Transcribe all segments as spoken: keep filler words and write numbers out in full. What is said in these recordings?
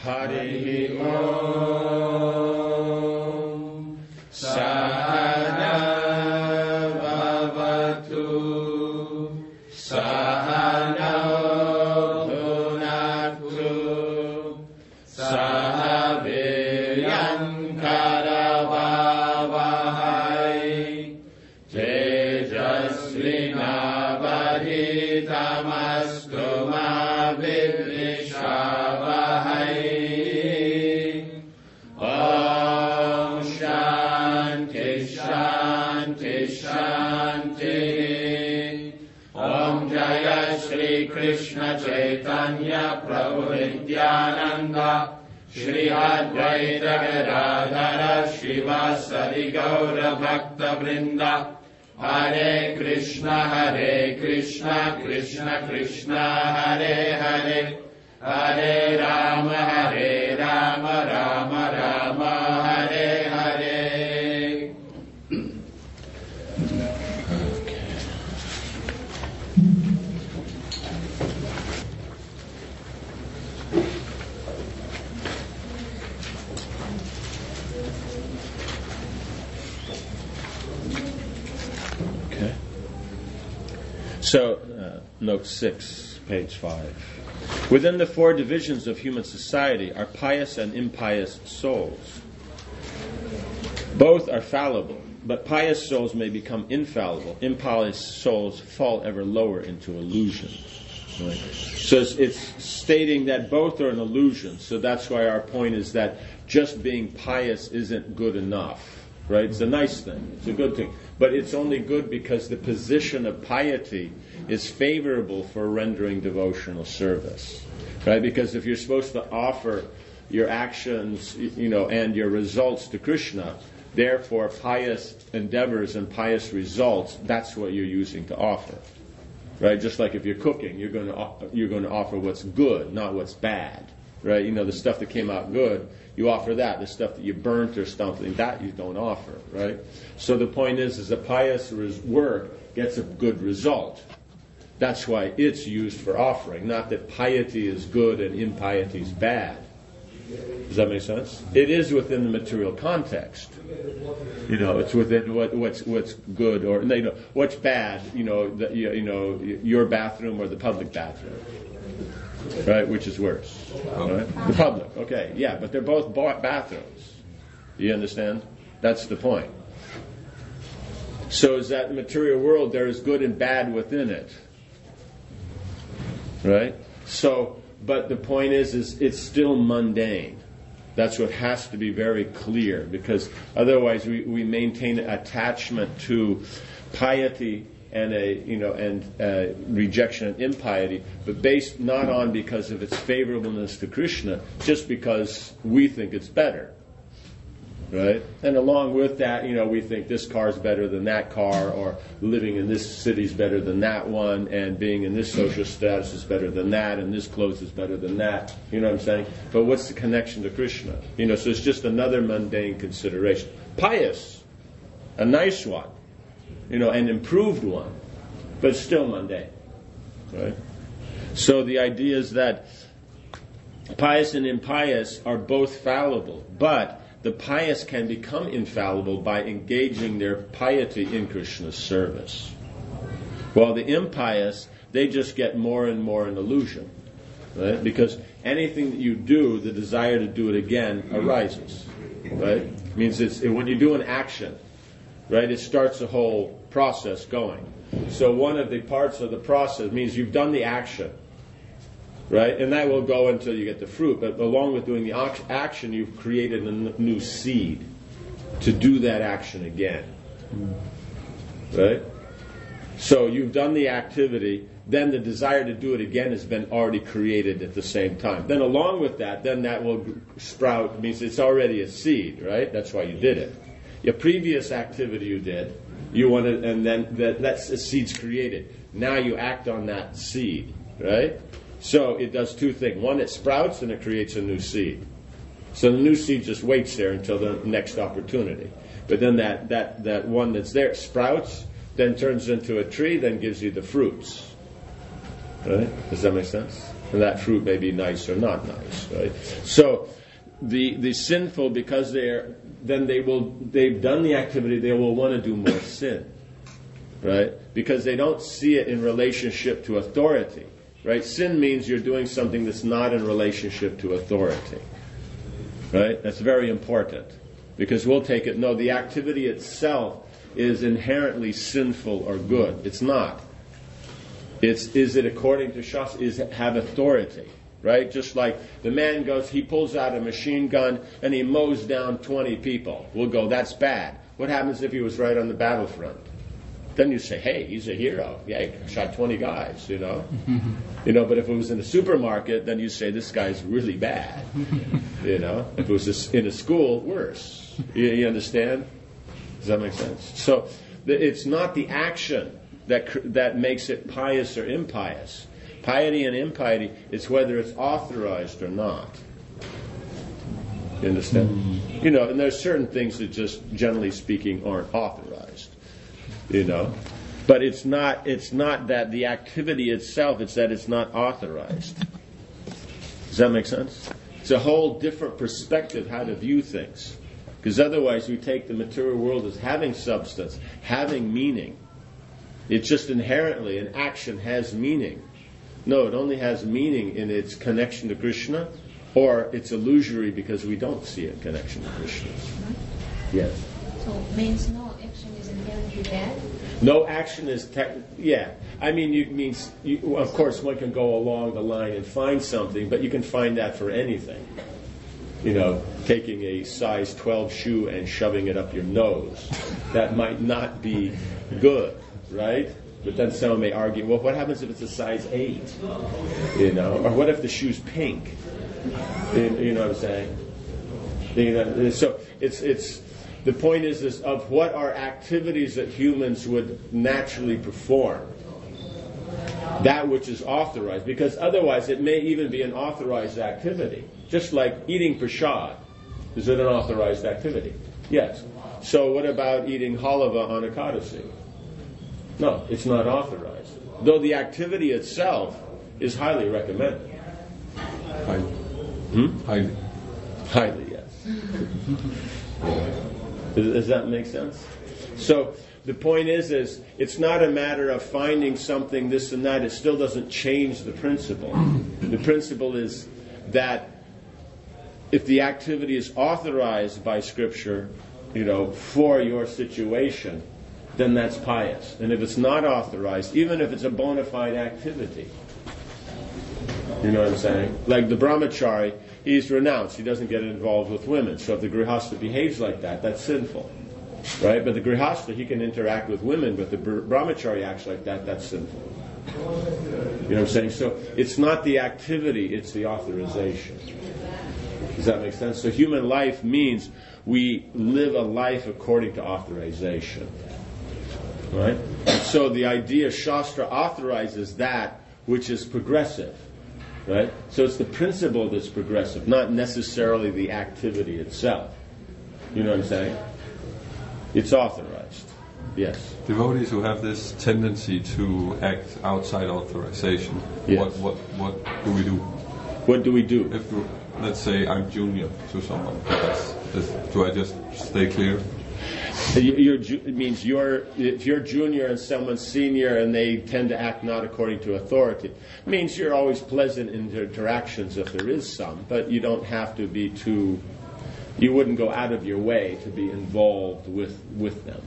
Harihi Om Sahana Bhavatu Sahana Bhunaktu Sahaviryam Karavavahai Tejasvinavaditamastu ma vidvishavahai. Om Shanti Shanti Shanti. Om Jaya Shri Krishna Chaitanya Prabhu Nityananda Shri Advaita Gadadhara Shivasari Gaura Bhakta Vrinda. Hare Krishna Hare Krishna Krishna Krishna Hare Hare Hare Rama Hare Rama Rama Rama Hare Hare. Okay. So, uh, note six, page five. Within the four divisions of human society are pious and impious souls. Both are fallible, but pious souls may become infallible. Impious souls fall ever lower into illusion. Right? So it's, it's stating that both are an illusion. So that's why our point is that just being pious isn't good enough. Right? It's a nice thing. It's a good thing. But it's only good because the position of piety is favorable for rendering devotional service. Right? Because if you're supposed to offer your actions, you know, and your results to Krishna, therefore pious endeavors and pious results, that's what you're using to offer. Right? Just like if you're cooking, you're going to you're going to offer what's good, not what's bad. Right? You know, the stuff that came out good, you offer that. The stuff that you burnt or something, that you don't offer, right? So the point is, is a pious res- work gets a good result. That's why it's used for offering. Not that piety is good and impiety is bad. Does that make sense? It is within the material context. You know, it's within what, what's what's good or you know what's bad. You know, the, you, you know your bathroom or the public bathroom. Right, which is worse? Right? The public, okay, yeah, but they're both bathrooms. You understand? That's the point. So is that material world, there is good and bad within it. Right? So, but the point is, is it's still mundane. That's what has to be very clear, because otherwise we, we maintain attachment to piety and a you know and uh, rejection of impiety, but based not on because of its favorableness to Krishna, just because we think it's better, right? And along with that, you know, we think this car's better than that car, or living in this city's better than that one, and being in this social status is better than that, and this clothes is better than that. You know what I'm saying? But what's the connection to Krishna? You know, so it's just another mundane consideration. Pious, a nice one. You know, an improved one, but still mundane, right? So the idea is that pious and impious are both fallible, but the pious can become infallible by engaging their piety in Krishna's service. While the impious, they just get more and more an illusion, right? Because anything that you do, the desire to do it again arises, right? It means it's when you do an action, right, it starts a whole process going. So one of the parts of the process means you've done the action, right, and that will go until you get the fruit. But along with doing the action, you've created a n- new seed to do that action again, right? So you've done the activity, then the desire to do it again has been already created at the same time. Then along with that, then that will sprout, means it's already a seed, right? That's why you did it. Your previous activity you did, you wanted, and then that, that's a seed's created. Now you act on that seed, right? So it does two things. One, it sprouts and it creates a new seed. So the new seed just waits there until the next opportunity. But then that, that, that one that's there sprouts, then turns into a tree, then gives you the fruits. Right? Does that make sense? And that fruit may be nice or not nice, right? So the the sinful, because they're then they will they've done the activity, they will want to do more sin, right? Because they don't see it in relationship to authority, right? Sin means you're doing something that's not in relationship to authority, right? That's very important, because we'll take it, no, the activity itself is inherently sinful or good. It's not. It's, is it according to Shastra? Is it have authority? Right? Just like the man goes, he pulls out a machine gun and he mows down twenty people. We'll go, that's bad. What happens if he was right on the battlefront? Then you say, hey, he's a hero. Yeah, he shot twenty guys, you know. You know, but if it was in a supermarket, then you say, this guy's really bad. You know, if it was in a school, worse. You, you understand? Does that make sense? So it's not the action that that makes it pious or impious. Piety and impiety is whether it's authorized or not. You understand? Mm-hmm. You know, and there's certain things that just, generally speaking, aren't authorized. You know, but it's not. It's not that the activity itself. It's that it's not authorized. Does that make sense? It's a whole different perspective how to view things. Because otherwise, we take the material world as having substance, having meaning. It's just inherently an action has meaning. No, it only has meaning in its connection to Krishna, or it's illusory because we don't see a connection to Krishna. Yes. So means no action is inherently bad? No action is tech. Yeah, I mean, you means you, of course one can go along the line and find something, but you can find that for anything. You know, taking a size twelve shoe and shoving it up your nose, that might not be good, right? But then someone may argue, well, what happens if it's a size eight? You know, or what if the shoe's pink? You, you know what I'm saying? You know, so it's it's the point is this of what are activities that humans would naturally perform. That which is authorized, because otherwise it may even be an authorized activity. Just like eating prasad, is it an authorized activity? Yes. So what about eating halava on Ekadasi? No, it's not authorized. Though the activity itself is highly recommended. Highly. Hmm? Highly. Highly, yes. does, does that make sense? So the point is, is it's not a matter of finding something, this and that. It still doesn't change the principle. The principle is that if the activity is authorized by Scripture, you know, for your situation, then that's pious. And if it's not authorized, even if it's a bona fide activity, you know what I'm saying? Like the brahmachari, he's renounced. He doesn't get involved with women. So if the grihastha behaves like that, that's sinful. Right? But the grihastha, he can interact with women, but the brahmachari acts like that, that's sinful. You know what I'm saying? So it's not the activity, it's the authorization. Does that make sense? So human life means we live a life according to authorization. Right? So the idea Shastra authorizes that which is progressive. Right? So it's the principle that's progressive, not necessarily the activity itself. You know what I'm saying? It's authorized. Yes. Devotees who have this tendency to act outside authorization, yes. what, what, what do we do? What do we do? If, let's say I'm junior to someone, that's, that's, do I just stay clear? You're, it means you're, if you're junior and someone's senior and they tend to act not according to authority, it means you're always pleasant in interactions if there is some, but you don't have to be too, you wouldn't go out of your way to be involved with, with them.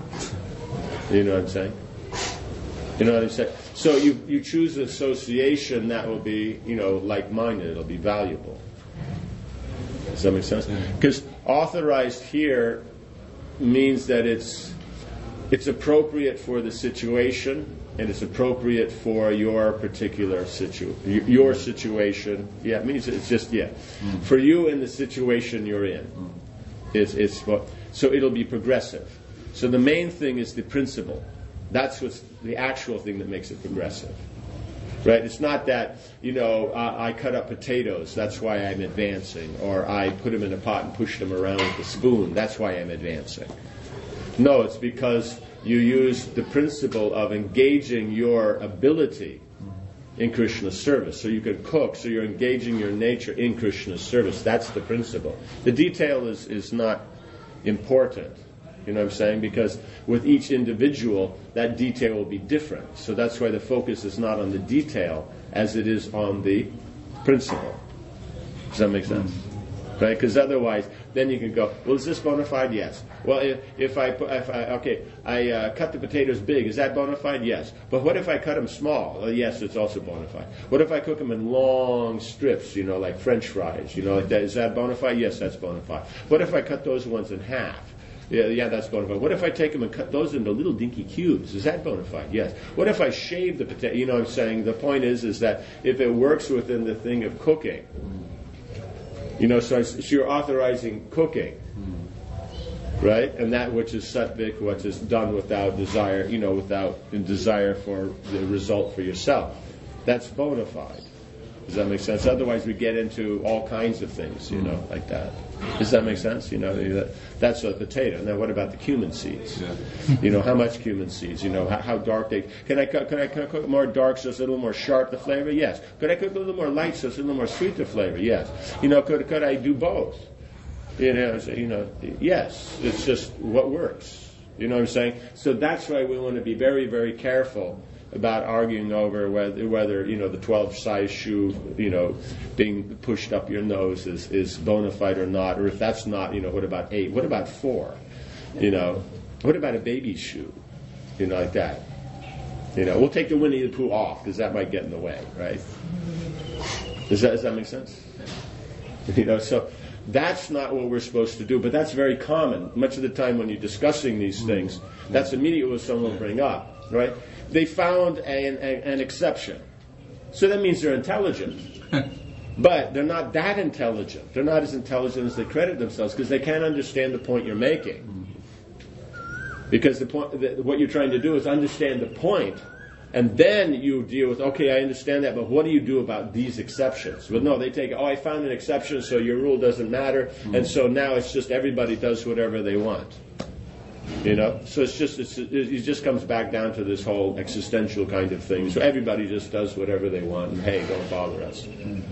You know what I'm saying? You know what I'm saying? So you, you choose an association that will be, you know, like-minded, it'll be valuable. Does that make sense? Because authorized here means that it's it's appropriate for the situation and it's appropriate for your particular situ your situation. Yeah, it means it's just yeah mm. for you in the situation you're in. Mm. It's it's so it'll be progressive. So the main thing is the principle. That's what's the actual thing that makes it progressive. Right? It's not that, you know, uh, I cut up potatoes, that's why I'm advancing, or I put them in a pot and push them around with a spoon, that's why I'm advancing. No, it's because you use the principle of engaging your ability in Krishna's service. So you could cook, so you're engaging your nature in Krishna's service. That's the principle. The detail is, is not important. You know what I'm saying? Because with each individual, that detail will be different. So that's why the focus is not on the detail as it is on the principle. Does that make sense? Right? Because otherwise, then you can go, well, is this bona fide? Yes. Well, if, if I, put- if I, okay, I uh, cut the potatoes big, is that bona fide? Yes. But what if I cut them small? Well, yes, it's also bona fide. What if I cook them in long strips, you know, like French fries, you know, like that? Is that bona fide? Yes, that's bona fide. What if I cut those ones in half? Yeah, yeah, that's bona fide. What if I take them and cut those into little dinky cubes? Is that bona fide? Yes. What if I shave the potato? You know what I'm saying? The point is, is that if it works within the thing of cooking, you know, so, it's, so you're authorizing cooking, right? And that which is sattvic, which is done without desire, you know, without a desire for the result for yourself. That's bona fide. Does that make sense? Otherwise, we get into all kinds of things, you know, like that. Does that make sense? You know, that, that's a potato. Now, what about the cumin seeds? Yeah. You know, how much cumin seeds? You know, how, how dark they... Can I, cook, can, I, can I cook more dark so it's a little more sharp, the flavor? Yes. Could I cook a little more light so it's a little more sweet, the flavor? Yes. You know, could, could I do both? You know, so, you know, yes. It's just what works. You know what I'm saying? So that's why we want to be very, very careful about arguing over whether, whether you know, the twelve size shoe, you know, being pushed up your nose is, is bona fide or not, or if that's not, you know, what about eight? What about four? You know, what about a baby shoe? You know, like that. You know, we'll take the Winnie the Pooh off because that might get in the way, right? Does that, does that make sense? You know, so that's not what we're supposed to do, but that's very common. Much of the time when you're discussing these things, that's immediately what someone will bring up, right? They found an, an, an exception. So that means they're intelligent. But they're not that intelligent. They're not as intelligent as they credit themselves because they can't understand the point you're making. Because the point, the, what you're trying to do is understand the point, and then you deal with, okay, I understand that, but what do you do about these exceptions? But no, they take, oh, I found an exception, so your rule doesn't matter, and so now it's just everybody does whatever they want. You know, so it's just it's, it just comes back down to this whole existential kind of thing. So everybody just does whatever they want, and hey, don't bother us.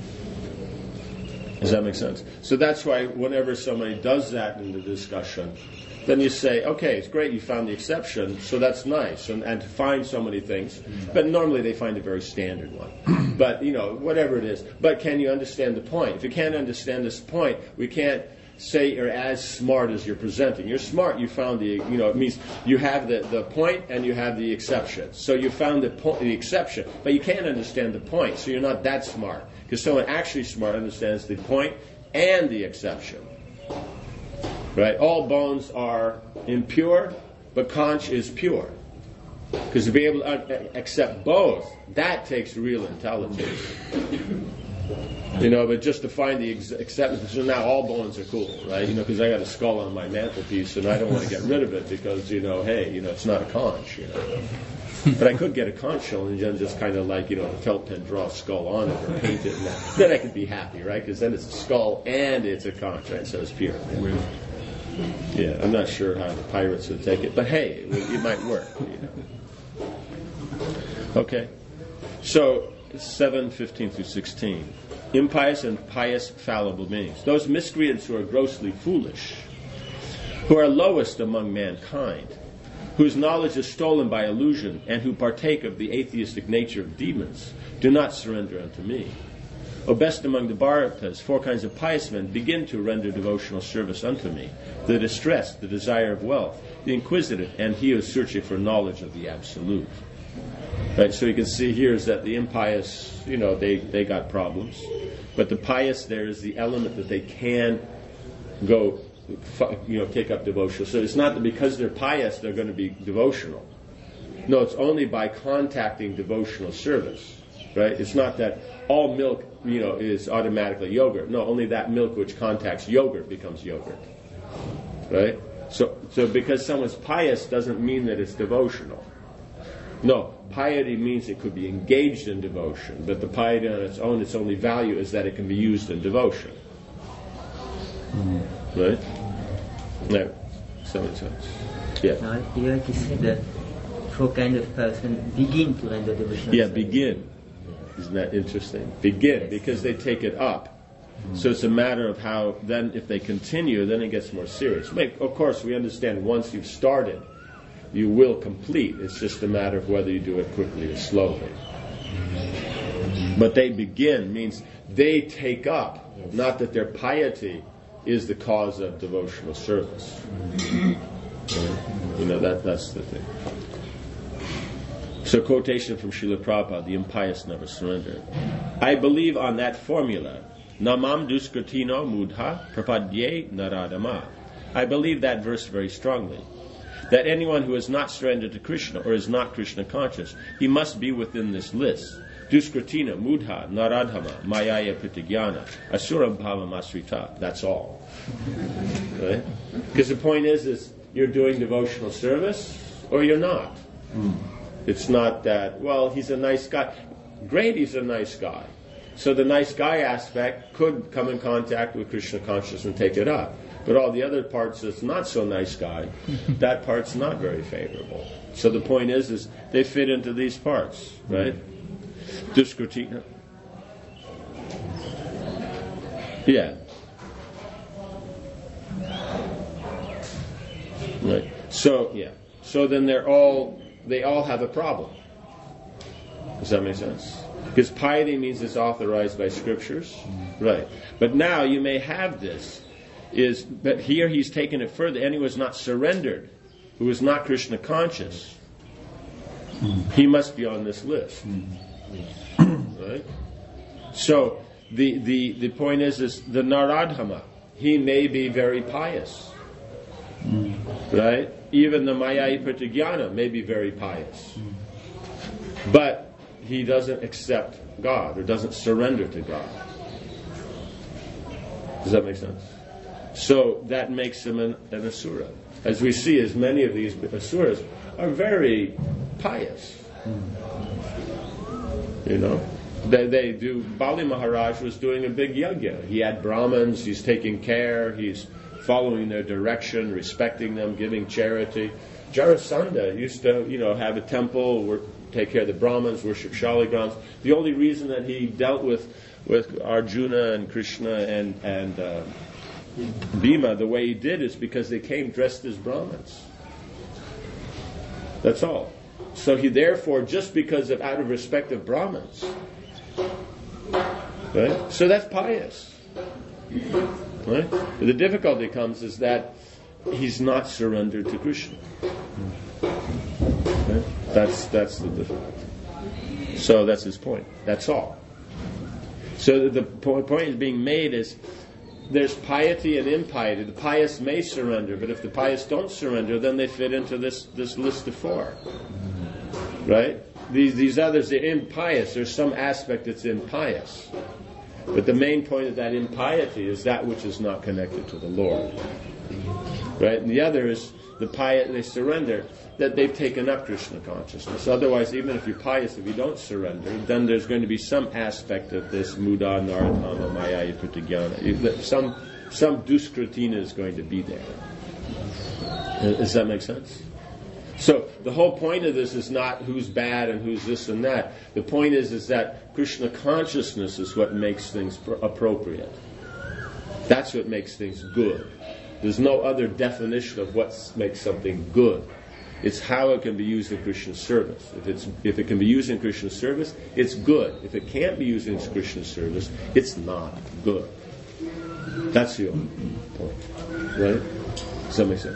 Does that make sense? So that's why whenever somebody does that in the discussion, then you say, okay, it's great you found the exception, so that's nice, and, and to find so many things. But normally they find a very standard one. But, you know, whatever it is. But can you understand the point? If you can't understand this point, we can't say you're as smart as you're presenting. You're smart, you found the, you know, it means you have the, the point and you have the exception. So you found the, po- the exception, but you can't understand the point, so you're not that smart. Because someone actually smart understands the point and the exception. Right? All bones are impure, but conch is pure. Because to be able to accept both, that takes real intelligence. You know, but just to find the ex- acceptance, so now all bones are cool, right? You know, because I got a skull on my mantelpiece and I don't want to get rid of it because, you know, hey, you know, it's not a conch, you know. But I could get a conch shell and then just kind of like, you know, a felt pen, draw a skull on it or paint it. And that. Then I could be happy, right? Because then it's a skull and it's a conch, right? So it's pure. Yeah, yeah, I'm not sure how the pirates would take it, but hey, it, it might work, you know. Okay. So, seven fifteen through sixteen. Impious and pious fallible beings. Those miscreants who are grossly foolish, who are lowest among mankind, whose knowledge is stolen by illusion, and who partake of the atheistic nature of demons, do not surrender unto me. O best among the Bharatas, four kinds of pious men begin to render devotional service unto me: the distressed, the desire of wealth, the inquisitive, and he who is searching for knowledge of the Absolute. Right, so you can see here is that the impious, you know, they, they got problems. But the pious, there is the element that they can go, you know, take up devotional. So it's not that because they're pious, they're going to be devotional. No, it's only by contacting devotional service. Right? It's not that all milk, you know, is automatically yogurt. No, only that milk which contacts yogurt becomes yogurt. Right? So, so because someone's pious doesn't mean that it's devotional. No, piety means it could be engaged in devotion, but the piety on its own, its only value is that it can be used in devotion. Mm-hmm. Right? No. So makes sense. Yeah. Now, you have to say that four kind of person begin to render devotion. Yeah, begin. Isn't that interesting? Begin, because they take it up. So it's a matter of how, then if they continue, then it gets more serious. Of course, we understand once you've started, you will complete. It's just a matter of whether you do it quickly or slowly. But they begin means they take up, not that their piety is the cause of devotional service. You know, that that's the thing. So quotation from Srila Prabhupada, the impious never surrender. I believe on that formula, Namam duskritino mudha prapadye naradama. I believe that verse very strongly. That anyone who has not surrendered to Krishna or is not Krishna conscious, he must be within this list. Duskritina, mudha, naradhama, mayaya pritigyana, asuram bhava masrita. That's all. Right? Because the point is, is you're doing devotional service or you're not. Mm. It's not that, well, he's a nice guy. Great, he's a nice guy. So the nice guy aspect could come in contact with Krishna consciousness and take it up. But all the other parts that's not so nice guy, that part's not very favorable. So the point is, is they fit into these parts, right? Duskritina. Yeah. Right. So, yeah. So then they're all, they all have a problem. Does that make sense? Because piety means it's authorized by scriptures. Right. But now you may have this, is, but here he's taken it further. Anyone who is not surrendered, who is not Krishna conscious, he must be on this list. Right? So the, the, the point is, is the Naradhama, he may be very pious. Right? Even the Mayai Pratigyana may be very pious. But he doesn't accept God or doesn't surrender to God. Does that make sense? So that makes him an, an asura. As we see, as many of these asuras are very pious. You know? They, they do. Bali Maharaj was doing a big yajna. He had Brahmins, he's taking care, he's following their direction, respecting them, giving charity. Jarasandha used to, you know, have a temple, work, take care of the Brahmins, worship Shaligrams. The only reason that he dealt with with Arjuna and Krishna and and uh, Bhima the way he did is because they came dressed as Brahmins. That's all. So he therefore, just because of out of respect of Brahmins, right? So that's pious. Right? But the difficulty comes is that he's not surrendered to Krishna. Right? That's that's the difficulty. So that's his point. That's all. So the point is being made is there's piety and impiety. The pious may surrender, but if the pious don't surrender, then they fit into this, this list of four. Right? These these others, they're impious. There's some aspect that's impious. But the main point of that impiety is that which is not connected to the Lord. Right? And the other is the piety, they surrender, that they've taken up Krishna consciousness. Otherwise, even if you're pious, if you don't surrender, then there's going to be some aspect of this muda, naradhama, maya, pratigyana. Some, some duskritina is going to be there. Does that make sense? So the whole point of this is not who's bad and who's this and that. The point is, is that Krishna consciousness is what makes things appropriate. That's what makes things good. There's no other definition of what makes something good. It's how it can be used in Krishna's service. If it's if it can be used in Krishna's service, it's good. If it can't be used in Krishna's service, it's not good. That's the only point. Right? Does that make sense?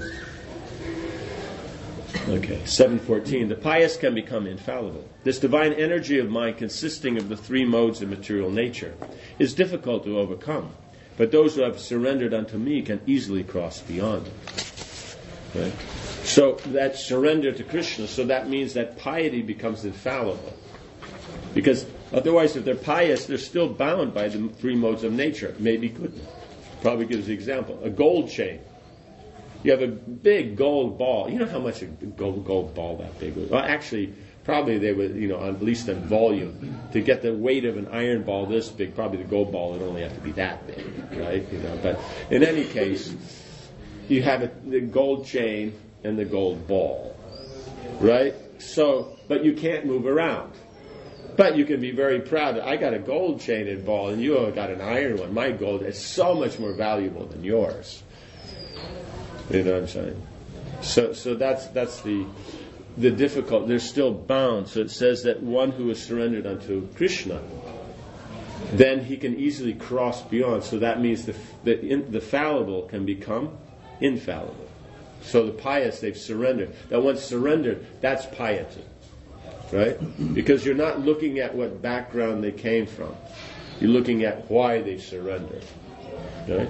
Okay, seven fourteen. The pious can become infallible. This divine energy of mind, consisting of the three modes of material nature, is difficult to overcome. But those who have surrendered unto me can easily cross beyond it. Right? So that surrender to Krishna, so that means that piety becomes infallible. Because otherwise, if they're pious, they're still bound by the three modes of nature. Maybe good. Probably gives the example. A gold chain. You have a big gold ball. You know how much a gold, gold ball that big was? Well, actually, probably they would, you know, at least in volume, to get the weight of an iron ball this big, probably the gold ball would only have to be that big, right? You know, but in any case, you have a, the gold chain and the gold ball, right? So, but you can't move around. But you can be very proud. I got a gold chain ball, and you have got an iron one. My gold is so much more valuable than yours. You know what I'm saying? So, so that's that's the the difficult. They're still bound. So it says that one who is surrendered unto Krishna, then he can easily cross beyond. So that means the the, in, the fallible can become infallible. So the pious, they've surrendered. That once surrendered, that's piety. Right? Because you're not looking at what background they came from. You're looking at why they surrendered. Right?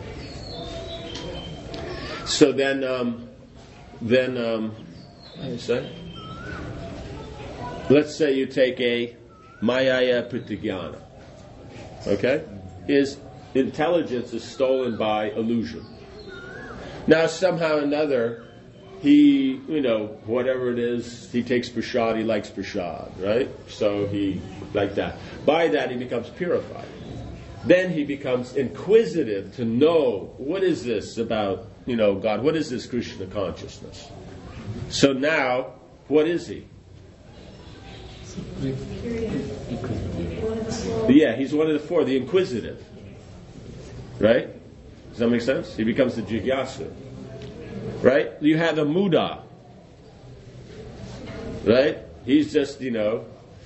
So then, um, then, um, what do you say? Let's say you take a Mayaya Pratigyana. Okay? His intelligence is stolen by illusion. Now, somehow or another, he, you know, whatever it is, he takes prasad, he likes prasad, right? So he, like that. By that, he becomes purified. Then he becomes inquisitive to know, what is this about, you know, God? What is this Krishna consciousness? So now, what is he? Yeah, he's one of the four, the inquisitive. Right? Does that make sense? He becomes the jigyasu. Right? You have a muda. Right? He's just, you know,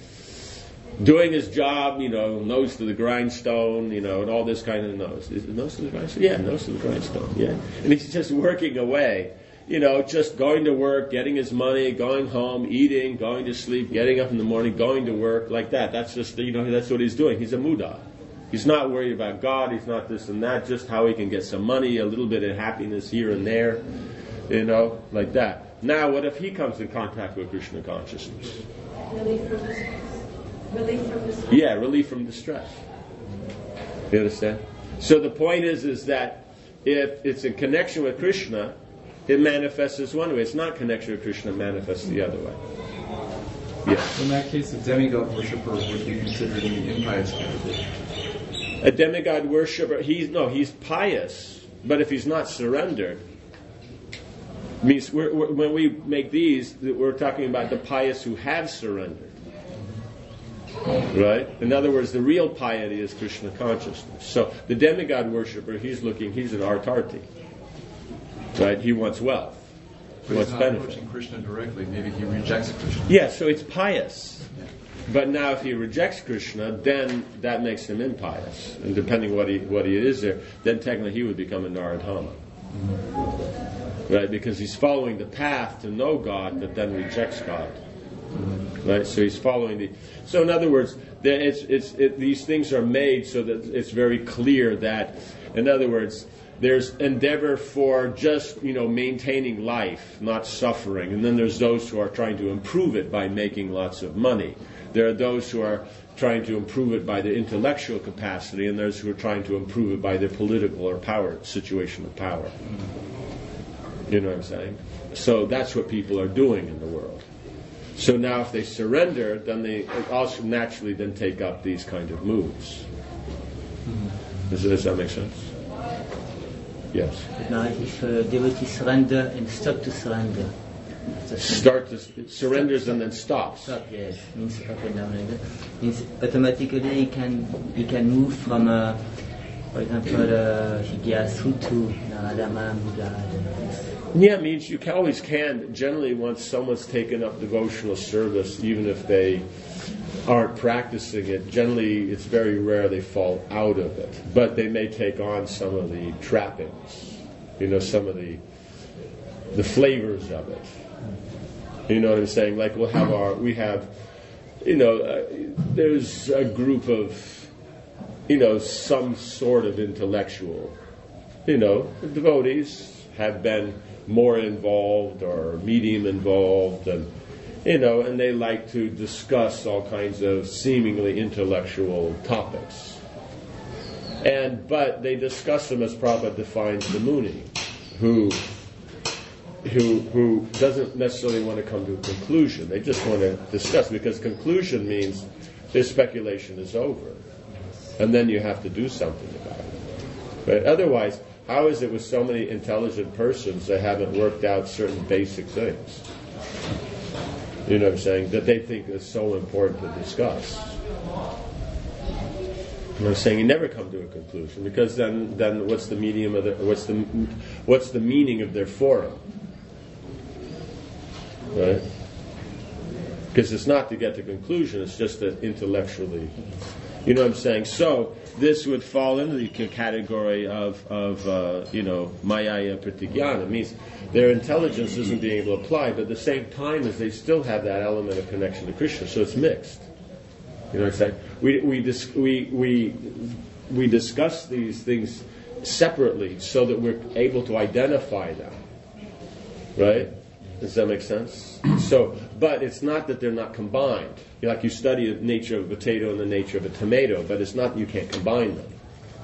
doing his job, you know, nose to the grindstone, you know, and all this kind of nose. Is it nose to the grindstone? Yeah, nose to the grindstone, yeah. And he's just working away, you know, just going to work, getting his money, going home, eating, going to sleep, getting up in the morning, going to work, like that. That's just, you know, that's what he's doing. He's a muda. He's not worried about God, he's not this and that, just how he can get some money, a little bit of happiness here and there, you know, like that. Now, what if he comes in contact with Krishna consciousness? Relief from distress. Relief from distress. Yeah, relief from distress. You understand? So the point is, is that if it's in connection with Krishna, it manifests as one way. It's not connection with Krishna, it manifests the other way. Yes. In that case, a demigod worshipper would be considered in the impious category. A demigod worshipper, he's no, he's pious, but if he's not surrendered, means we're, we're, when we make these, we're talking about the pious who have surrendered. Right? In other words, the real piety is Krishna consciousness. So the demigod worshipper, he's looking, he's an artarti. Right? He wants wealth. He But wants he's not benefit. approaching Krishna directly. Maybe he rejects Krishna. Yeah, so it's pious. But now if he rejects Krishna, then that makes him impious. And depending what he what he is there, then technically he would become a Naradhama. Mm-hmm. Right? Because he's following the path to know God, but then rejects God. Mm-hmm. Right? So he's following the... So in other words, there, it's, it's, it, these things are made so that it's very clear that, in other words, there's endeavor for just, you know, maintaining life, not suffering. And then there's those who are trying to improve it by making lots of money. There are those who are trying to improve it by their intellectual capacity, and there's who are trying to improve it by their political or power situation of power. You know what I'm saying? So that's what people are doing in the world. So now if they surrender, then they also naturally then take up these kind of moves. Does, does that make sense? Yes. Now, if a devotee surrender and stop to surrender, Start to it surrenders and then stops. stop, yes, means up and down like that. Means automatically he can he can move from, uh, for example, uh, Jigyasu to Naradama, Buddha. Yeah, it means you can, always can. Generally, once someone's taken up devotional service, even if they aren't practicing it, generally it's very rare they fall out of it. But they may take on some of the trappings, you know, some of the the flavors of it. You know what I'm saying? Like we'll have our, we have, you know, uh, there's a group of, you know, some sort of intellectual, you know, devotees have been more involved or medium involved, and you know, and they like to discuss all kinds of seemingly intellectual topics. And but they discuss them as Prabhupada defines the Muni, who who who doesn't necessarily want to come to a conclusion. They just want to discuss, because conclusion means their speculation is over. And then you have to do something about it. But otherwise, how is it with so many intelligent persons that haven't worked out certain basic things? You know what I'm saying? That they think is so important to discuss. And I'm saying you never come to a conclusion, because then, then what's the medium of the what's the what's the meaning of their forum? Right? Because it's not to get to conclusion; it's just that intellectually, you know what I'm saying. So this would fall into the category of of uh, you know Mayaya Pratyajnana. It means their intelligence isn't being able to apply, but at the same time as they still have that element of connection to Krishna, so it's mixed. You know what I'm saying? We we dis- we we we discuss these things separately so that we're able to identify them. Right? Does that make sense? So, but it's not that they're not combined. Like you study the nature of a potato and the nature of a tomato, but it's not that you can't combine them.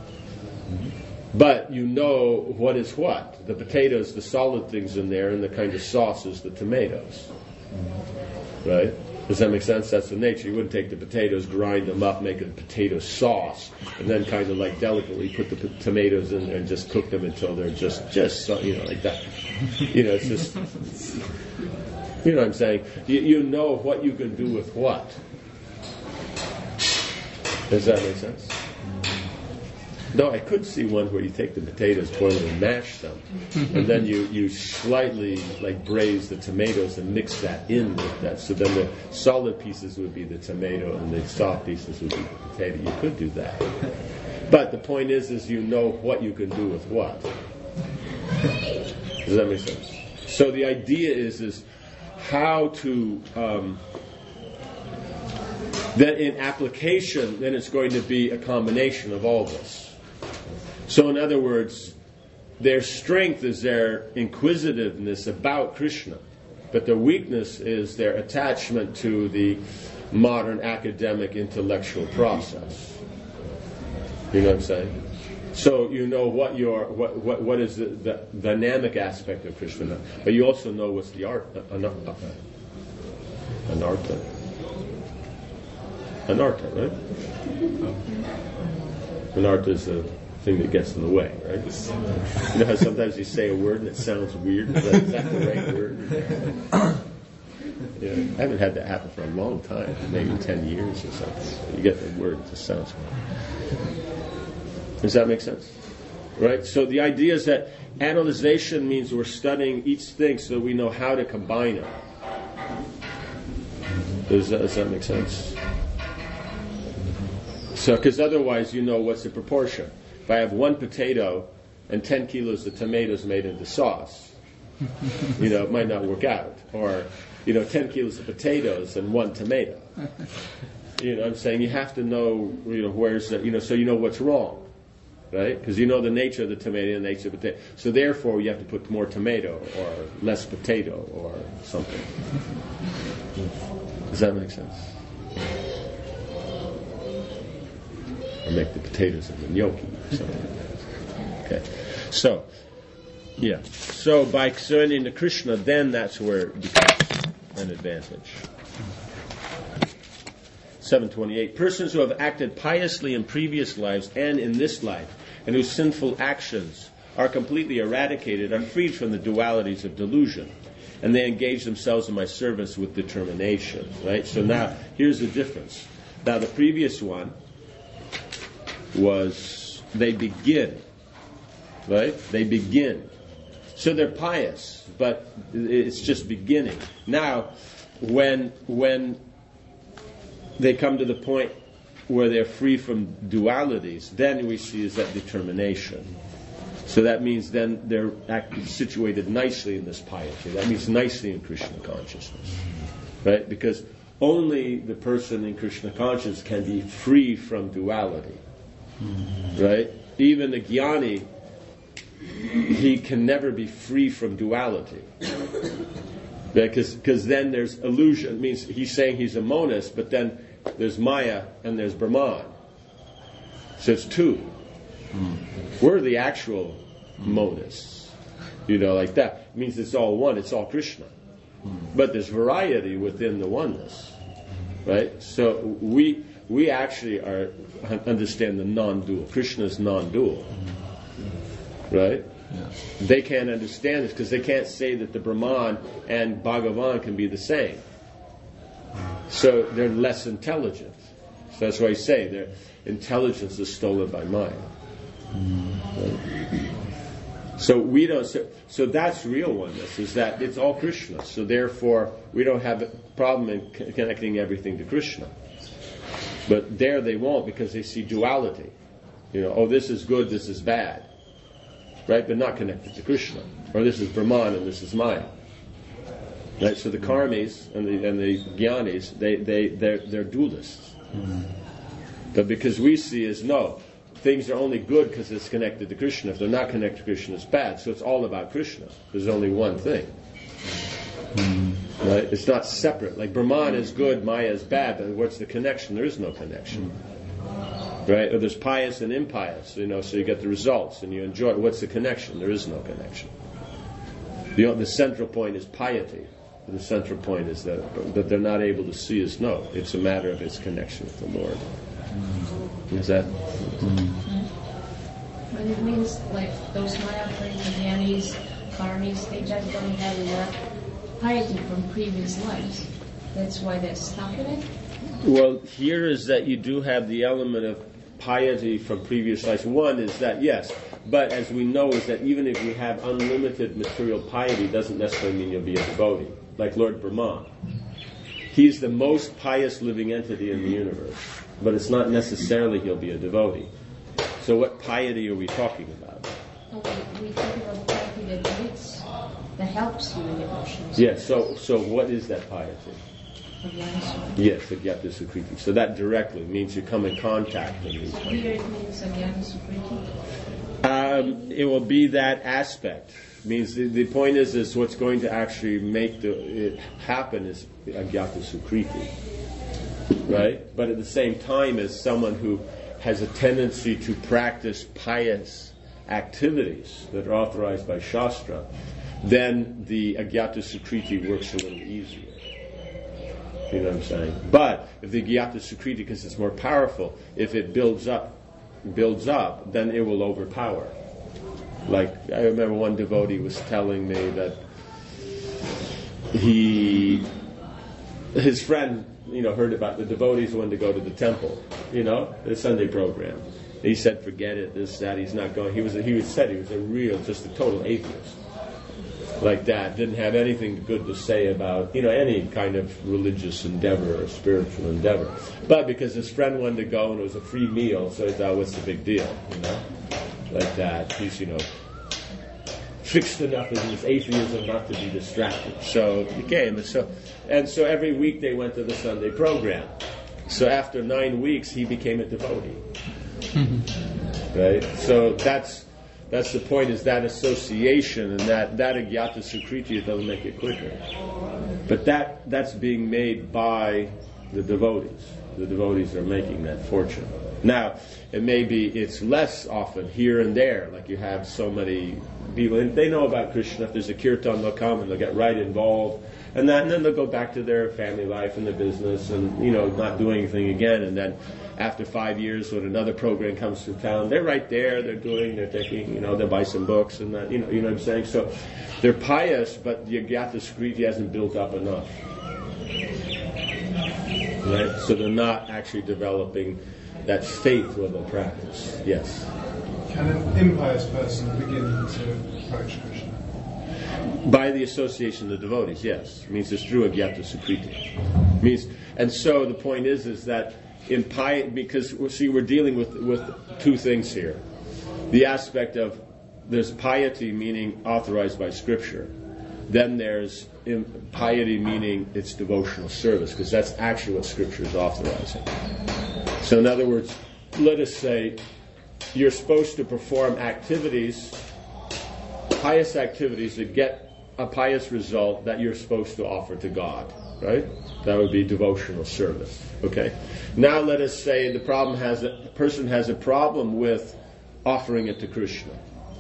But you know what is what. The potatoes, the solid things in there, and the kind of sauce is the tomatoes. Right? Does that make sense? That's the nature. You wouldn't take the potatoes, grind them up, make a potato sauce, and then kind of like delicately put the p- tomatoes in there and just cook them until they're just, just you know, like that. You know, it's just, you know what I'm saying? You, you know what you can do with what. Does that make sense? No, I could see one where you take the potatoes, boil them, and mash them, and then you, you slightly like braise the tomatoes and mix that in with that. So then the solid pieces would be the tomato and the soft pieces would be the potato. You could do that. But the point is, is you know what you can do with what. Does that make sense? So the idea is, is how to... Um, that in application, then it's going to be a combination of all this. So in other words, their strength is their inquisitiveness about Krishna, but their weakness is their attachment to the modern academic intellectual process. You know what I'm saying? So you know what your what what, what is the, the dynamic aspect of Krishna, but you also know what's the art anartha. Anartha. Anartha, right? Anartha is the thing that gets in the way, right? You know how sometimes you say a word and it sounds weird? Is that, is that the right word? Yeah, I haven't had that happen for a long time, maybe ten years or something. You get the word, it just sounds weird. Does that make sense? Right? So the idea is that analyzation means we're studying each thing so that we know how to combine it. Does that, does that make sense? So, because otherwise you know what's the proportion. If I have one potato and ten kilos of tomatoes made into sauce, you know, it might not work out. Or, you know, ten kilos of potatoes and one tomato. You know what I'm saying? You have to know, you know, where's the, you know, so you know what's wrong. Right? Because you know the nature of the tomato and the nature of the potato. So therefore you have to put more tomato or less potato or something. Does that make sense? Or make the potatoes into gnocchi or something like that. Okay. So, yeah. So by surrendering to Krishna, then that's where it becomes an advantage. seven twenty-eight. Persons who have acted piously in previous lives and in this life, and whose sinful actions are completely eradicated, are freed from the dualities of delusion, and they engage themselves in my service with determination. Right? So now, here's the difference. Now, the previous one was they begin. Right? They begin. So they're pious, but it's just beginning. Now, when when they come to the point where they're free from dualities, then we see is that determination. So that means then they're actually situated nicely in this piety. That means nicely in Krishna consciousness. Right? Because only the person in Krishna consciousness can be free from duality. Right? Even the jnani, he can never be free from duality. Because because then there's illusion. It means he's saying he's a monist, but then there's Maya and there's Brahman. So it's two. Mm. We're the actual monists. You know, like that. It means it's all one, it's all Krishna. Mm. But there's variety within the oneness. Right? So we we actually are understand the non-dual. Krishna is non-dual. Right? Yes. They can't understand this because they can't say that the Brahman and Bhagavan can be the same. So they're less intelligent. So that's why I say their intelligence is stolen by mind. Right? So we don't. So, so that's real oneness. Is that it's all Krishna. So therefore, we don't have a problem in c- connecting everything to Krishna. But there they won't, because they see duality. You know, oh, this is good, this is bad, right? But not connected to Krishna. Or this is Brahman and this is Maya. Right? So the karmis and the and the jnanis, they they they're, they're dualists. Mm-hmm. But because we see as no, things are only good because it's connected to Krishna. If they're not connected to Krishna, it's bad. So it's all about Krishna. There's only one thing. Mm-hmm. Right? It's not separate. Like Brahman is good, Maya is bad. But what's the connection? There is no connection. Mm-hmm. Right? Or there's pious and impious. You know, so you get the results and you enjoy it. What's the connection? There is no connection. The the central point is piety. The central point is that that they're not able to see as no. It's a matter of its connection with the Lord. Mm-hmm. Is that? Mm-hmm. But it means like those Maya Jnanis, karmis, they just don't have enough piety from previous lives. That's why they're stuck in it. Well, here is that you do have the element of piety from previous lives. One is that, yes, but as we know is that even if you have unlimited material piety, doesn't necessarily mean you'll be a devotee. Like Lord Brahma. He's the most pious living entity in the universe, but it's not necessarily he'll be a devotee. So what piety are we talking about? Oh, we, we talk about piety that leads, that helps you in emotions. Yes, so so what is that piety? Avyana. Yes, Agyata Sukriti. So that directly means you come in contact with these. Here it means Avyana Sukriti. Um, it will be that aspect. Means the, the point is is what's going to actually make the, it happen is Agyata Sukriti. Right? But at the same time, as someone who has a tendency to practice pious activities that are authorized by Shastra, then the Agyata Sukriti works a little easier. You know what I'm saying? But if the Agyata Sukriti, because it's more powerful, if it builds up, builds up, then it will overpower. Like, I remember one devotee was telling me that he, his friend, you know, heard about the devotees wanted to go to the temple, you know, the Sunday program. He said, forget it, this, that, he's not going. He was, he said he was a real, just a total atheist. Like that, didn't have anything good to say about, you know, any kind of religious endeavor or spiritual endeavor. But because his friend wanted to go and it was a free meal, so he thought, what's the big deal, you know? Like that, he's, you know, fixed enough in his atheism not to be distracted. So he came, and so, and so every week they went to the Sunday program. So after nine weeks, he became a devotee. Right? So that's that's the point, is that association, and that, that Agyata Sukriti, it doesn't make it quicker. But that that's being made by the devotees. The devotees are making that fortune. Now, it may be, it's less often here and there, like you have so many people, and they know about Krishna. If there's a kirtan, they'll come and they'll get right involved, and, that, and then they'll go back to their family life and their business and, you know, not do anything again. And then after five years, when another program comes to town, they're right there, they're doing, they're taking, you know, they'll buy some books and that, you know, you know what I'm saying? So they're pious, but the Agyata Sukriti hasn't built up enough. Right? So they're not actually developing that faith with the practice. Yes. Can an impious person begin to approach Krishna? By the association of the devotees, yes. It means it's through Agyata Sukriti. It means, and so the point is, is that impiety, because see, we're dealing with with two things here. The aspect of there's piety, meaning authorized by Scripture. Then there's piety, meaning it's devotional service, because that's actually what Scripture is authorizing. So in other words, let us say you're supposed to perform activities, pious activities that get a pious result that you're supposed to offer to God, right? That would be devotional service. Okay. Now let us say the problem has a, a person has a problem with offering it to Krishna,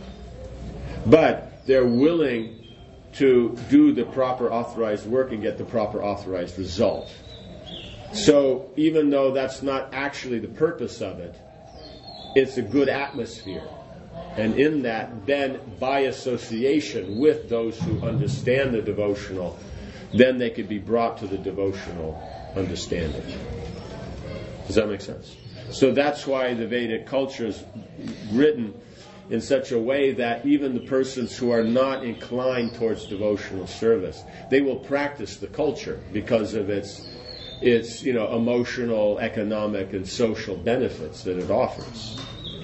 but they're willing to do the proper authorized work and get the proper authorized result. So even though that's not actually the purpose of it, it's a good atmosphere. And in that, then by association with those who understand the devotional, then they could be brought to the devotional understanding. Does that make sense? So that's why the Vedic culture is written in such a way that even the persons who are not inclined towards devotional service, they will practice the culture because of its, its you know, emotional, economic, and social benefits that it offers.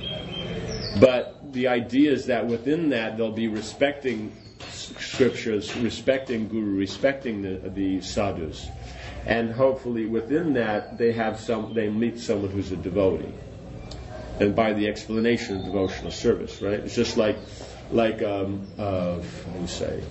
But the idea is that within that they'll be respecting scriptures, respecting Guru, respecting the, the sadhus, and hopefully within that they have some, they meet someone who's a devotee. And by the explanation of devotional service, right? It's just like, like um, uh, how do you say?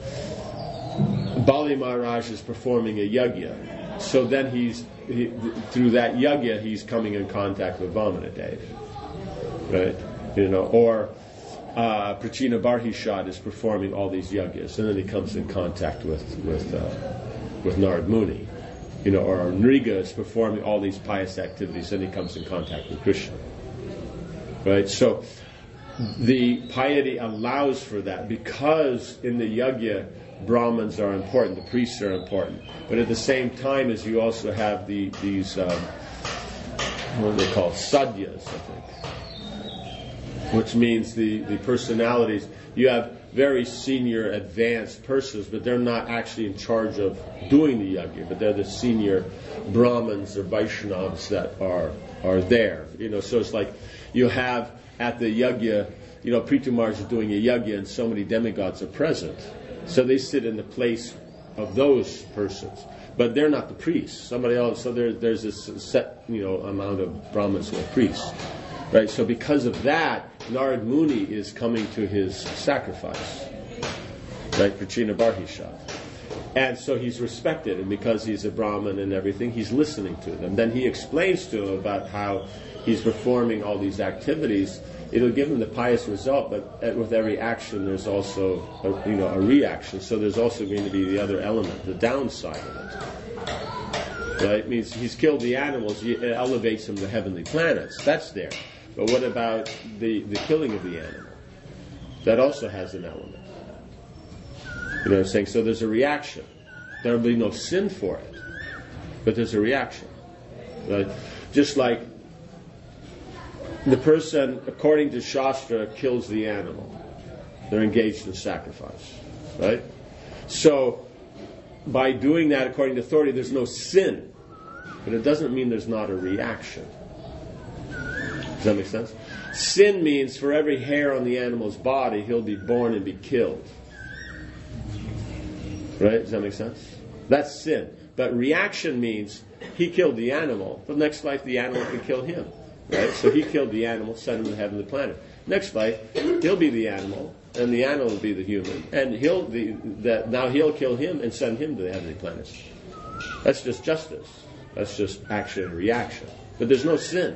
Bali Maharaj is performing a yajna, so then he's he, through that yajna he's coming in contact with Vamanadev, right? You know, or uh, Prachina Barhishad is performing all these yajnas, and then he comes in contact with with uh, with Narad Muni, you know, or Nriga is performing all these pious activities, and he comes in contact with Krishna. Right, so the piety allows for that because in the yajna, Brahmins are important, the priests are important. But at the same time, as you also have the these um, what are they called, sadhyas, I think, which means the the personalities. You have very senior, advanced persons, but they're not actually in charge of doing the yajna, but they're the senior Brahmins or Vaishnavas that are are there. You know, so it's like you have at the yajna, you know, Prithu Maharaj is doing a yajna and so many demigods are present. So they sit in the place of those persons. But they're not the priests. Somebody else, so there, there's this set, you know, amount of Brahmins who are priests. Right? So because of that, Narad Muni is coming to his sacrifice. Right? Prachina Barhishad. And so he's respected, and because he's a Brahmin and everything, he's listening to them. Then he explains to him about how he's performing all these activities. It'll give him the pious result, but with every action there's also a, you know, a reaction. So there's also going to be the other element, the downside of it. Right? It means he's killed the animals, it elevates him to heavenly planets. That's there. But what about the, the killing of the animal? That also has an element. You know what I'm saying? So there's a reaction. There will be no sin for it, but there's a reaction. Right? Just like the person, according to Shastra, kills the animal. They're engaged in sacrifice. Right? So, by doing that, according to authority, there's no sin. But it doesn't mean there's not a reaction. Does that make sense? Sin means for every hair on the animal's body, he'll be born and be killed. Right? Does that make sense? That's sin. But reaction means he killed the animal. The next life, the animal can kill him. Right? So he killed the animal, sent him to heavenly planet. Next life, he'll be the animal, and the animal will be the human, and he'll the that now he'll kill him and send him to the heavenly planets. That's just justice. That's just action and reaction. But there's no sin.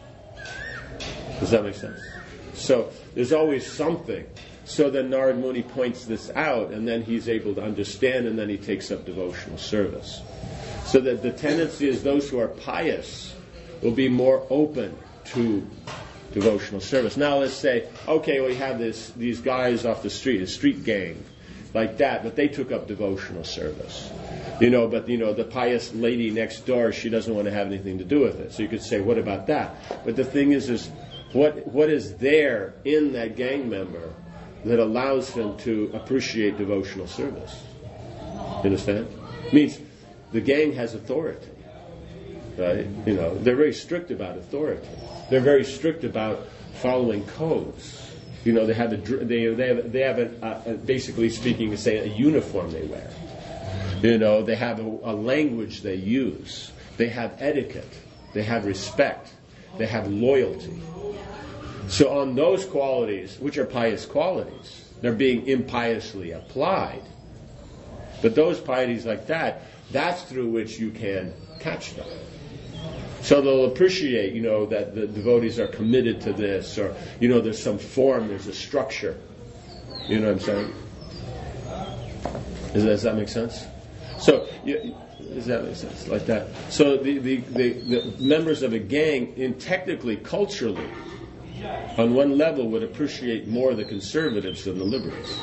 Does that make sense? So there's always something. So then Narad Muni points this out, and then he's able to understand, and then he takes up devotional service. So that the tendency is those who are pious will be more open to devotional service. Now let's say, okay, we have this these guys off the street, a street gang, like that, but they took up devotional service. You know, but you know, the pious lady next door, she doesn't want to have anything to do with it. So you could say, what about that? But the thing is, is what what is there in that gang member that allows him to appreciate devotional service? You understand? It means the gang has authority. Right? You know, they're very strict about authority. They're very strict about following codes. You know, they have a they they have they have a, uh, basically speaking, say a uniform they wear. You know, they have a, a language they use. They have etiquette. They have respect. They have loyalty. So on those qualities, which are pious qualities, they're being impiously applied. But those pieties like that, that's through which you can catch them. So they'll appreciate, you know, that the devotees are committed to this, or, you know, there's some form, there's a structure. You know what I'm saying? Does that, does that make sense? So, you, does that make sense? Like that. So the, the, the, the members of a gang, in technically, culturally, on one level would appreciate more the conservatives than the liberals.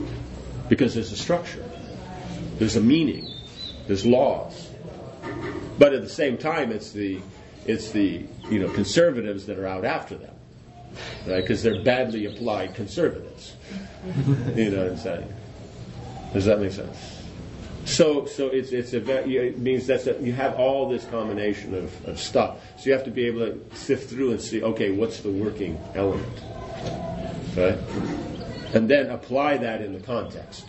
Because there's a structure. There's a meaning. There's laws. But at the same time, it's the it's the you know conservatives that are out after them, right? Because they're badly applied conservatives. You know what I'm saying? Does that make sense? So so it's it's a it means that you have all this combination of, of stuff. So you have to be able to sift through and see, okay, what's the working element, right? And then apply that in the context.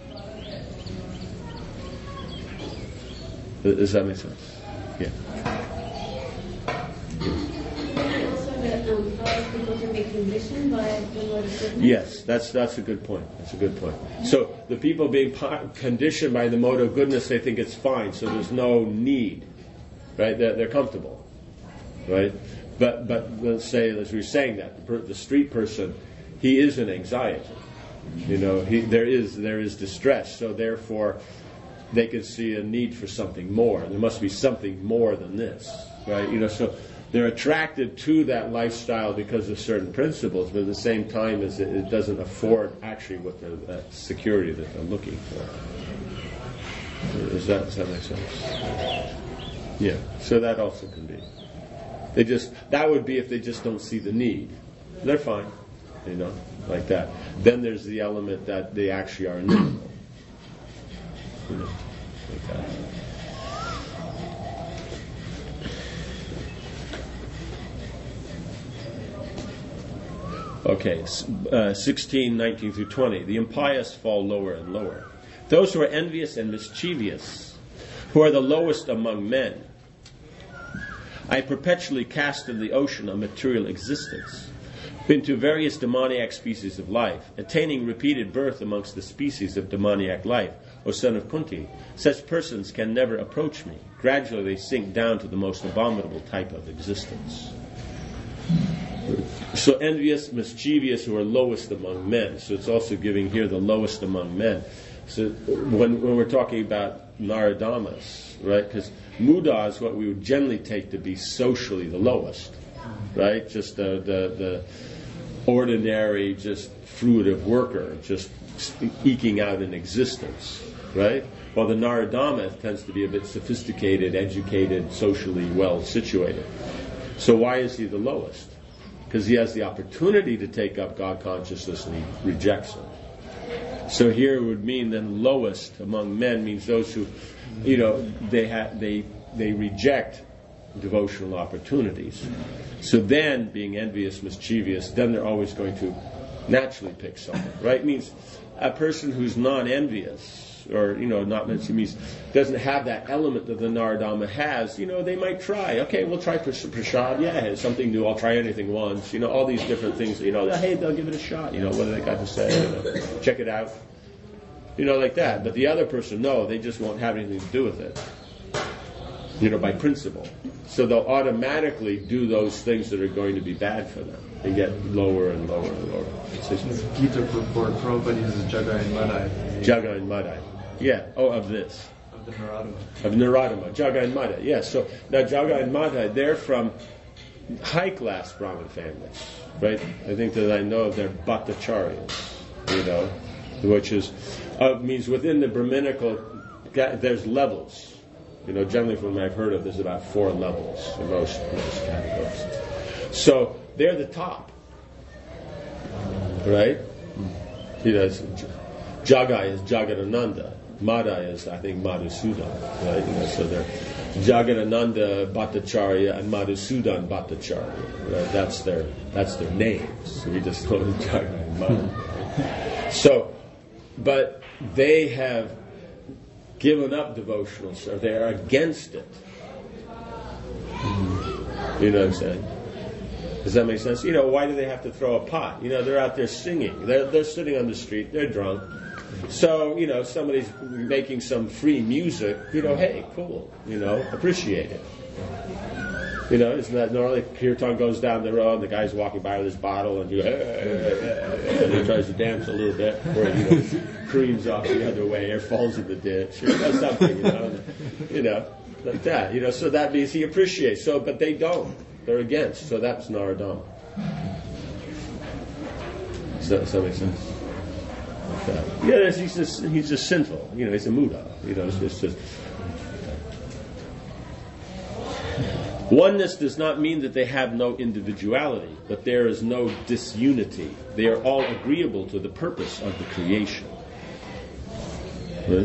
Does that make sense? Yeah. Also, that um, how people can be conditioned by the Lord of goodness. Yes, that's that's a good point. That's a good point. So the people being po- conditioned by the mode of goodness, they think it's fine. So there's no need, right? They're, they're comfortable, right? But but let's say, as we were saying that the, per, the street person, he is in anxiety. You know, he there is there is distress. So therefore, they can see a need for something more. There must be something more than this, right? You know, so they're attracted to that lifestyle because of certain principles, but at the same time, as it, it doesn't afford actually what the that security that they're looking for. Does that, does that make sense? Yeah. So that also can be. They just that would be if they just don't see the need. They're fine, you know, like that. Then there's the element that they actually are inimical. You know, like that. Okay, uh, sixteen, nineteen through twenty. The impious fall lower and lower. Those who are envious and mischievous, who are the lowest among men, I perpetually cast in the ocean of material existence, into various demoniac species of life, attaining repeated birth amongst the species of demoniac life. O son of Kunti, such persons can never approach me. Gradually they sink down to the most abominable type of existence. So envious, mischievous, who are lowest among men. So it's also giving here the lowest among men. So when, when we're talking about Naradamas, right? Because Muda is what we would generally take to be socially the lowest, right? Just the, the, the ordinary, just fruitive worker, just eking out an existence, right? While the Naradama tends to be a bit sophisticated, educated, socially well situated. So why is he the lowest? Because he has the opportunity to take up God consciousness and he rejects it. So here it would mean then lowest among men means those who, you know, they ha- they they reject devotional opportunities. So then, being envious, mischievous, then they're always going to naturally pick someone, right? It means a person who's non-envious, or, you know, not means doesn't have that element that the Naradama has, you know, they might try. Okay, we'll try prasad. Yeah, it's something new. I'll try anything once. You know, all these different things. You know, hey, they'll give it a shot. You know, what do they got to say? You know, check it out. You know, like that. But the other person, no, they just won't have anything to do with it. You know, by principle. So they'll automatically do those things that are going to be bad for them and get lower and lower and lower. Gita purport, Prabhupada uses Jaga and Madai. Jaga and Madai. Yeah. Oh, of this. Of the Naradama. Of Naradama. Jaga and Madai. Yeah. So now Jaga and Madai, they're from high-class Brahmin families, right? I think that I know of their Bhattacharyas, you know, which is, uh, means within the Brahminical, there's levels. You know, generally from what I've heard of, there's about four levels in most, most categories. So they're the top, right? You know, Jaga is Jagadananda. Madai is, I think, Madhusudan, right? You know, so they're Jagadananda Bhattacharya and Madhusudan Bhattacharya. Right? That's their that's their names. So we just call them Jaga and Madai. So, but they have given up devotional service. They are against it. You know what I'm saying? Does that make sense? You know, why do they have to throw a pot? You know, they're out there singing. They're, they're sitting on the street. They're drunk. So, you know, somebody's making some free music. You know, hey, cool. You know, appreciate it. You know, isn't that normally kirtan goes down the road and the guy's walking by with his bottle and you go, hey, hey, hey, and he tries to dance a little bit before he, you know, creams off the other way or falls in the ditch or something, you know, you know, like that. You know, so that means he appreciates. So, but they don't. They're against. So that's Naradama. Does that, does that make sense? Like that. Yeah, he's just he's just sinful. You know, he's a muda. You know, it's just. It's just Oneness does not mean that they have no individuality, but there is no disunity. They are all agreeable to the purpose of the creation. Right?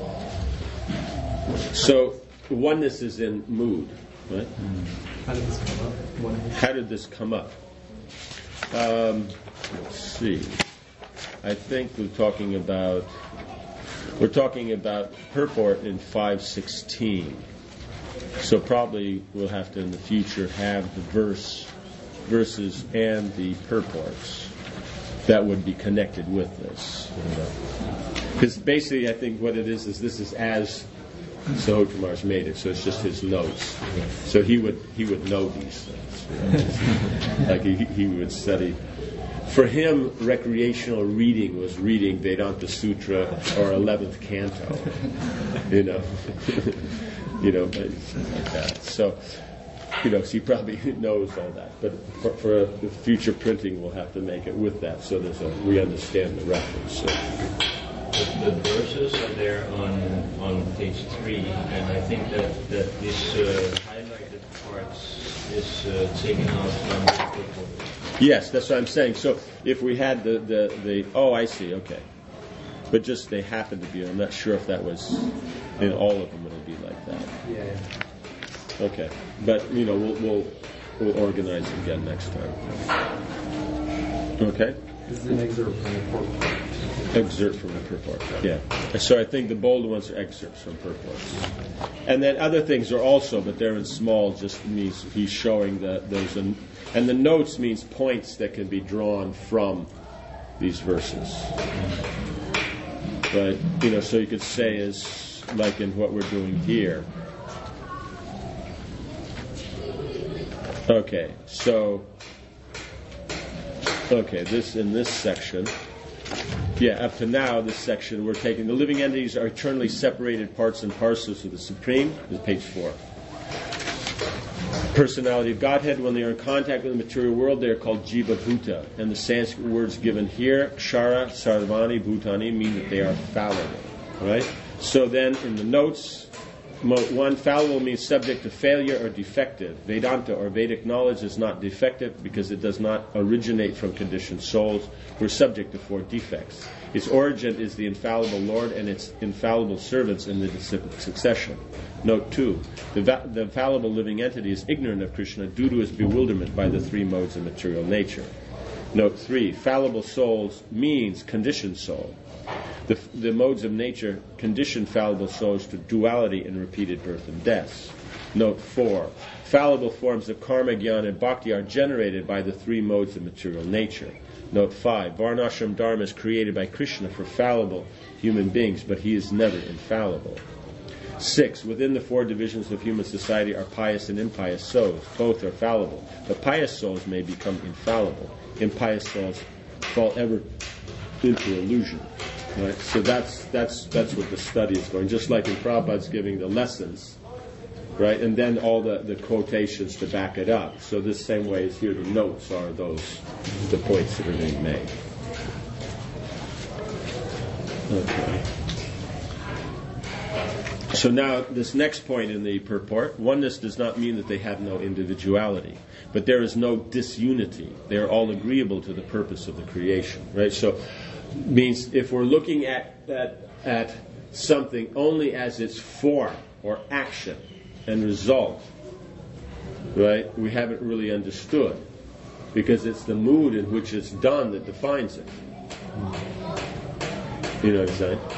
So, oneness is in mood. Right? How did this come up? One- How did this come up? Um, let's see. I think we're talking about we're talking about purport in five sixteen. So probably we'll have to in the future have the verse, verses and the purports that would be connected with this. Because basically, I think what it is is this is as Sahoj Kumar's made it, so it's just his notes. So he would he would know these things. Like he, he would study. For him, recreational reading was reading Vedanta Sutra or eleventh Canto. You know, you know, like that. So, you know, so he probably knows all that. But for, for a, the future printing, we'll have to make it with that, so there's a we understand the reference. So. The, the verses are there on on page three, and I think that that this uh, highlighted parts is uh, taken out from the book. Yes, that's what I'm saying. So if we had the, the, the oh, I see, okay. But just they happen to be, I'm not sure if that was in all of them it'll be like that. Yeah. Okay. But, you know, we'll we'll, we'll organize it again next time. Okay? This is an excerpt from the purport. Excerpt from the purport. Yeah. So I think the bold ones are excerpts from purports. And then other things are also, but they're in small, just means he's showing that there's an and the notes means points that can be drawn from these verses. But, you know, so you could say is like in what we're doing here. Okay, so okay, this in this section. Yeah, up to now, this section, we're taking the living entities are eternally separated parts and parcels of the Supreme. This is page four. Personality of Godhead, when they are in contact with the material world, they are called Jiva Bhuta. And the Sanskrit words given here, Kshara, Sarvani, Bhutani, mean that they are fallible. Right? So then, in the notes, one, fallible means subject to failure or defective. Vedanta or Vedic knowledge is not defective because it does not originate from conditioned souls who are subject to four defects. Its origin is the infallible Lord and its infallible servants in the succession. Note two, the, va- the infallible living entity is ignorant of Krishna due to his bewilderment by the three modes of material nature. Note three, fallible souls means conditioned soul. The, the modes of nature condition fallible souls to duality and repeated birth and deaths. Note four, fallible forms of karma, jnana, and bhakti are generated by the three modes of material nature. Note five, Varnashram Dharma is created by Krishna for fallible human beings, but he is never infallible. Six, within the four divisions of human society are pious and impious souls. Both are fallible. But pious souls may become infallible. Impious souls fall ever into illusion. Right? So that's that's that's what the study is going. Just like in Prabhupada's giving the lessons, right? And then all the, the quotations to back it up. So this same way as here, the notes are those the points that are being made. Okay. So now this next point in the purport, oneness does not mean that they have no individuality, but there is no disunity. They are all agreeable to the purpose of the creation, right? So means if we're looking at, at at something only as its form or action and result, right, we haven't really understood, because it's the mood in which it's done that defines it. You know what I'm saying?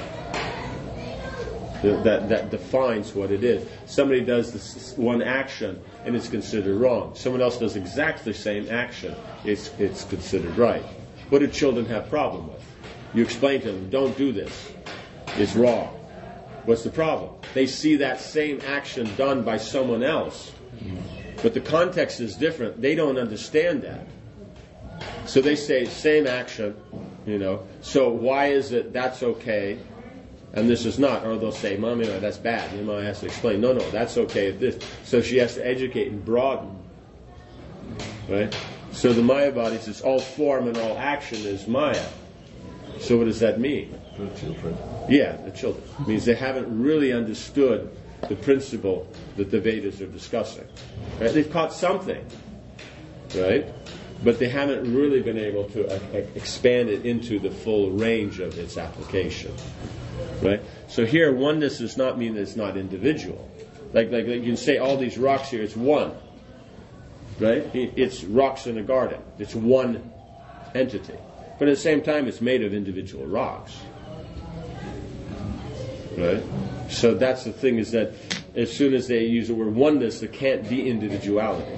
That that defines what it is. Somebody does this one action and it's considered wrong. Someone else does exactly the same action, it's it's considered right. What do children have problem with? You explain to them, don't do this. It's wrong. What's the problem? They see that same action done by someone else, but the context is different. They don't understand that. So they say, same action, you know, so why is it that's okay and this is not? Or they'll say, Mommy, no, that's bad. Your mom has to explain, no, no, that's okay. This. So she has to educate and broaden. Right? So the Mayavadi says all form and all action is Maya. So what does that mean? The children. Yeah, the children. It means they haven't really understood the principle that the Vedas are discussing. Right? They've caught something, right? But they haven't really been able to uh, expand it into the full range of its application. Right? So here, oneness does not mean that it's not individual. Like, like, like you can say all these rocks here, it's one. Right? It's rocks in a garden. It's one entity. But at the same time, it's made of individual rocks. Right? So that's the thing, is that as soon as they use the word oneness, there can't be individuality.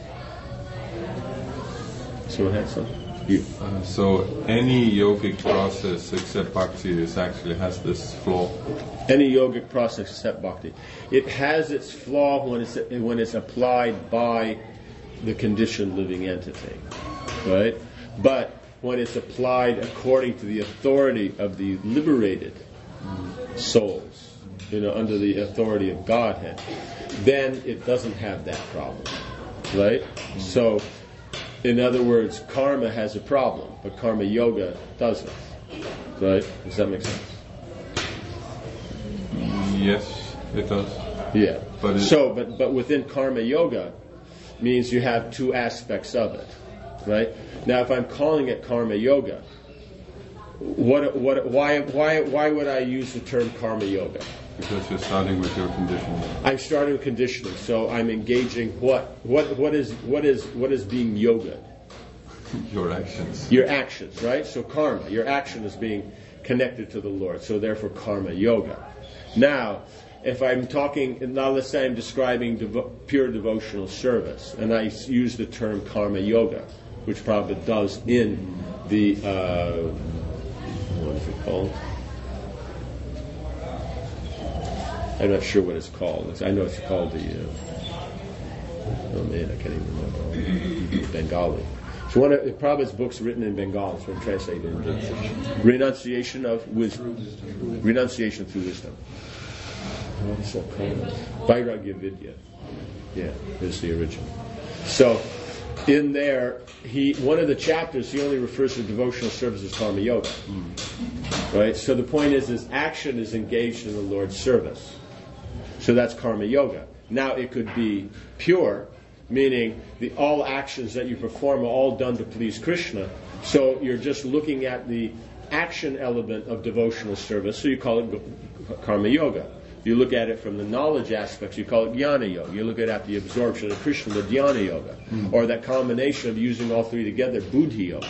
Someone had something? You. Uh, so any yogic process except bhakti is actually has this flaw. Any yogic process except bhakti. It has its flaw when it's when it's applied by the conditioned living entity. Right? But when it's applied according to the authority of the liberated souls, you know, under the authority of Godhead, then it doesn't have that problem. Right? Mm-hmm. So, in other words, karma has a problem, but karma yoga doesn't. Right? Does that make sense? Yes, it does. Yeah. But so, but but within karma yoga means you have two aspects of it. Right? Now, if I'm calling it karma yoga, what what why why why would I use the term karma yoga? Because you're starting with your conditioning. I'm starting with conditioning, so I'm engaging what what what is what is what is being yoga? Your actions. Your actions, right? So karma, your action is being connected to the Lord. So therefore, karma yoga. Now, if I'm talking, now let's say I'm describing devo- pure devotional service, and I use the term karma yoga, which Prabhupada does in the uh, what is it called? I'm not sure what it's called. It's, I know it's called the. Uh, oh man, I can't even remember. Bengali. So one of Prabhupada's books written in Bengali, so I'm translated into English. Renunciation of wisdom. Renunciation through wisdom. What is that called? Vairagya Vidya. Yeah, is the original. So in there, he one of the chapters he only refers to devotional service as karma yoga. Right. So the point is, is action is engaged in the Lord's service. So that's karma yoga. Now it could be pure, meaning the all actions that you perform are all done to please Krishna. So you're just looking at the action element of devotional service, so you call it karma yoga. You look at it from the knowledge aspects, you call it jnana yoga. You look at the absorption of Krishna, the dhyana yoga. Mm. Or that combination of using all three together, buddhi yoga.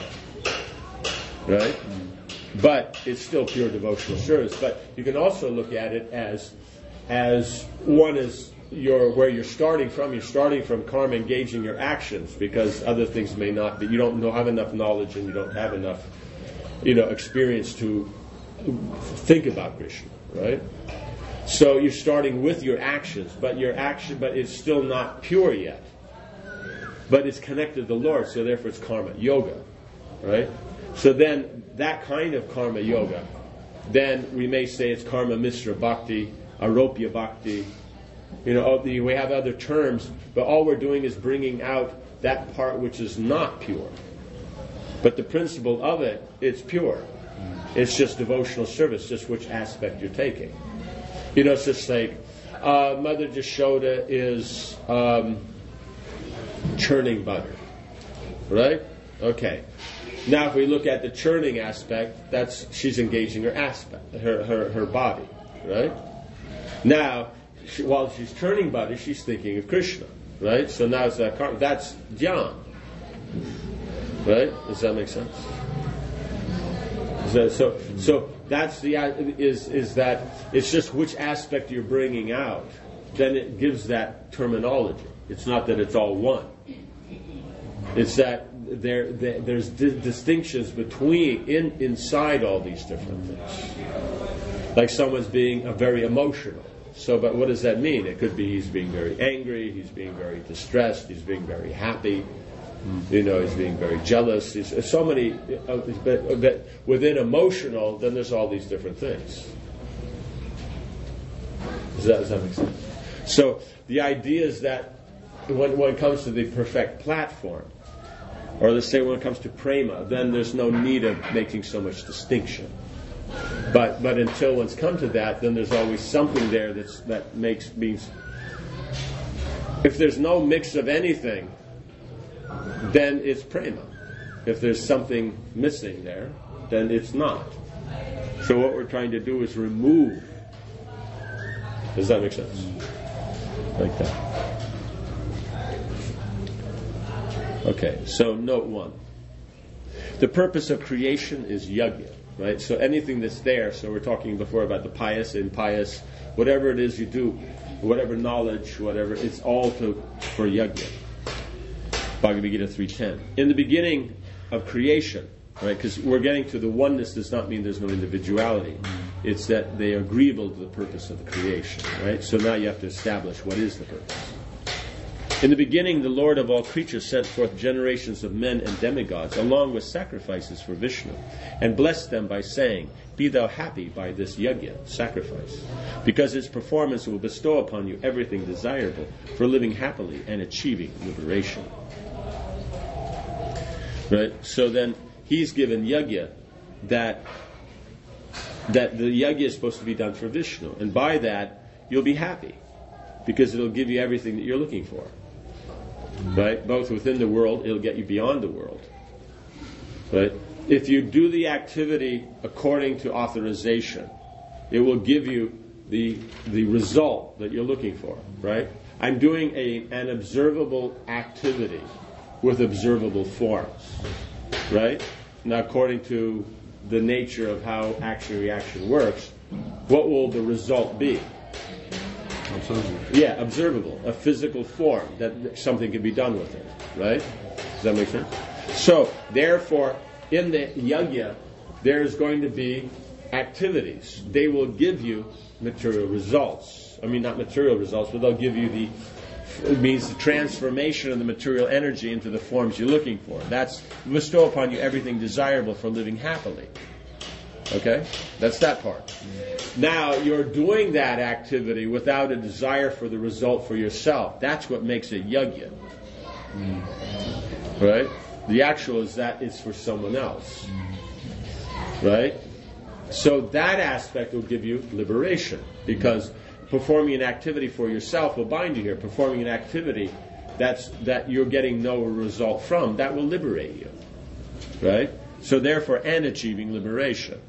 Right? Mm. But it's still pure devotional service. But you can also look at it as as one is your where you're starting from. You're starting from karma engaging your actions, because other things may not be. You don't know, have enough knowledge, and you don't have enough, you know, experience to think about Krishna, right? So you're starting with your actions, but your action, but it's still not pure yet. But it's connected to the Lord, so therefore it's karma yoga, right? So then that kind of karma yoga, then we may say it's karma mishra bhakti, aropya bhakti. You know, we have other terms, but all we're doing is bringing out that part which is not pure. But the principle of it, it's pure. It's just devotional service, just which aspect you're taking. You know, it's just like uh, Mother Jashoda is um, churning butter, right? Okay. Now, if we look at the churning aspect, that's she's engaging her aspect, her her, her body, right? Now, she, while she's churning butter, she's thinking of Krishna, right? So now it's that that's dhyan, right? Does that make sense? So, so, so that's the is is that it's just which aspect you're bringing out. Then it gives that terminology. It's not that it's all one. It's that there, there there's di- distinctions between in inside all these different things. Like someone's being a very emotional. So, but what does that mean? It could be he's being very angry, he's being very distressed, he's being very happy. You know, he's being very jealous. He's, there's so many, uh, but, but within emotional, then there's all these different things. Does that, does that make sense? So the idea is that when, when it comes to the perfect platform, or let's say when it comes to prema, then there's no need of making so much distinction. But but until one's come to that, then there's always something there that's that makes means. If there's no mix of anything, then it's prema. If there's something missing there, then it's not. So what we're trying to do is remove. Does that make sense? Like that. Okay, so note one. The purpose of creation is yajna, right? So anything that's there, so we're talking before about the pious, impious, whatever it is you do, whatever knowledge, whatever, it's all to, for yajna. Bhagavad Gita three ten. In the beginning of creation, right, because we're getting to the oneness does not mean there's no individuality. It's that they are agreeable to the purpose of the creation, right? So now you have to establish what is the purpose. In the beginning, the Lord of all creatures sent forth generations of men and demigods, along with sacrifices for Vishnu, and blessed them by saying, "Be thou happy by this yajna," sacrifice, because its performance will bestow upon you everything desirable for living happily and achieving liberation. Right? So then, he's given yajna that that the yajna is supposed to be done for Vishnu, and by that you'll be happy, because it'll give you everything that you're looking for. Right? Both within the world, it'll get you beyond the world. Right? If you do the activity according to authorization, it will give you the the result that you're looking for. Right? I'm doing a an observable activity with observable forms. Right? Now, according to the nature of how action-reaction works, what will the result be? Observable. Yeah, observable, a physical form, that something can be done with it, right? Does that make sense? So, therefore, in the yajna, there's going to be activities. They will give you material results. I mean, not material results, but they'll give you the, it means the transformation of the material energy into the forms you're looking for. That's bestow upon you everything desirable for living happily. Okay? That's that part. Now, you're doing that activity without a desire for the result for yourself. That's what makes it yajna. Mm. Right? The actual is that it's for someone else. Right? So that aspect will give you liberation, because performing an activity for yourself will bind you here. Performing an activity that's that you're getting no result from, that will liberate you. Right? So therefore, and achieving liberation.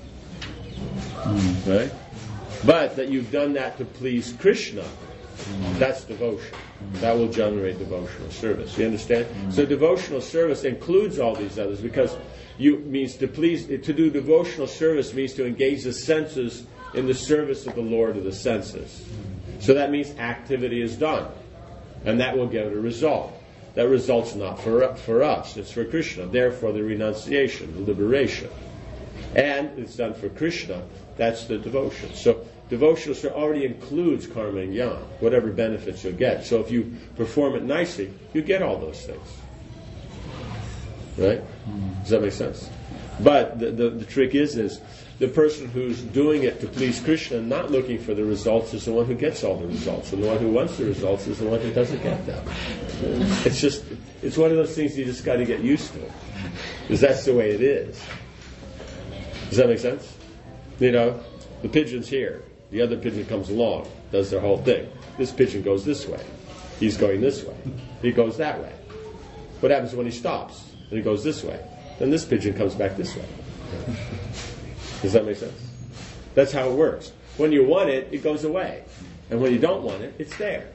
Mm. Right? But that you've done that to please Krishna, mm. that's devotion. Mm. That will generate devotional service. You understand? Mm. So devotional service includes all these others, because you means to please to do devotional service means to engage the senses in the service of the Lord of the senses. So that means activity is done, and that will give a result. That result's not for for us; it's for Krishna. Therefore, the renunciation, the liberation, and it's done for Krishna. That's the devotion. So devotional service already includes karma and jnana, whatever benefits you'll get. So if you perform it nicely, you get all those things. Right? Does that make sense? But the, the, the trick is, is the person who's doing it to please Krishna, not looking for the results, is the one who gets all the results. And the one who wants the results is the one who doesn't get them. It's just, it's one of those things you just got to get used to. Because that's the way it is. Does that make sense? You know, the pigeon's here. The other pigeon comes along, does their whole thing. This pigeon goes this way. He's going this way. He goes that way. What happens when he stops and he goes this way? Then this pigeon comes back this way. Does that make sense? That's how it works. When you want it, it goes away. And when you don't want it, it's there.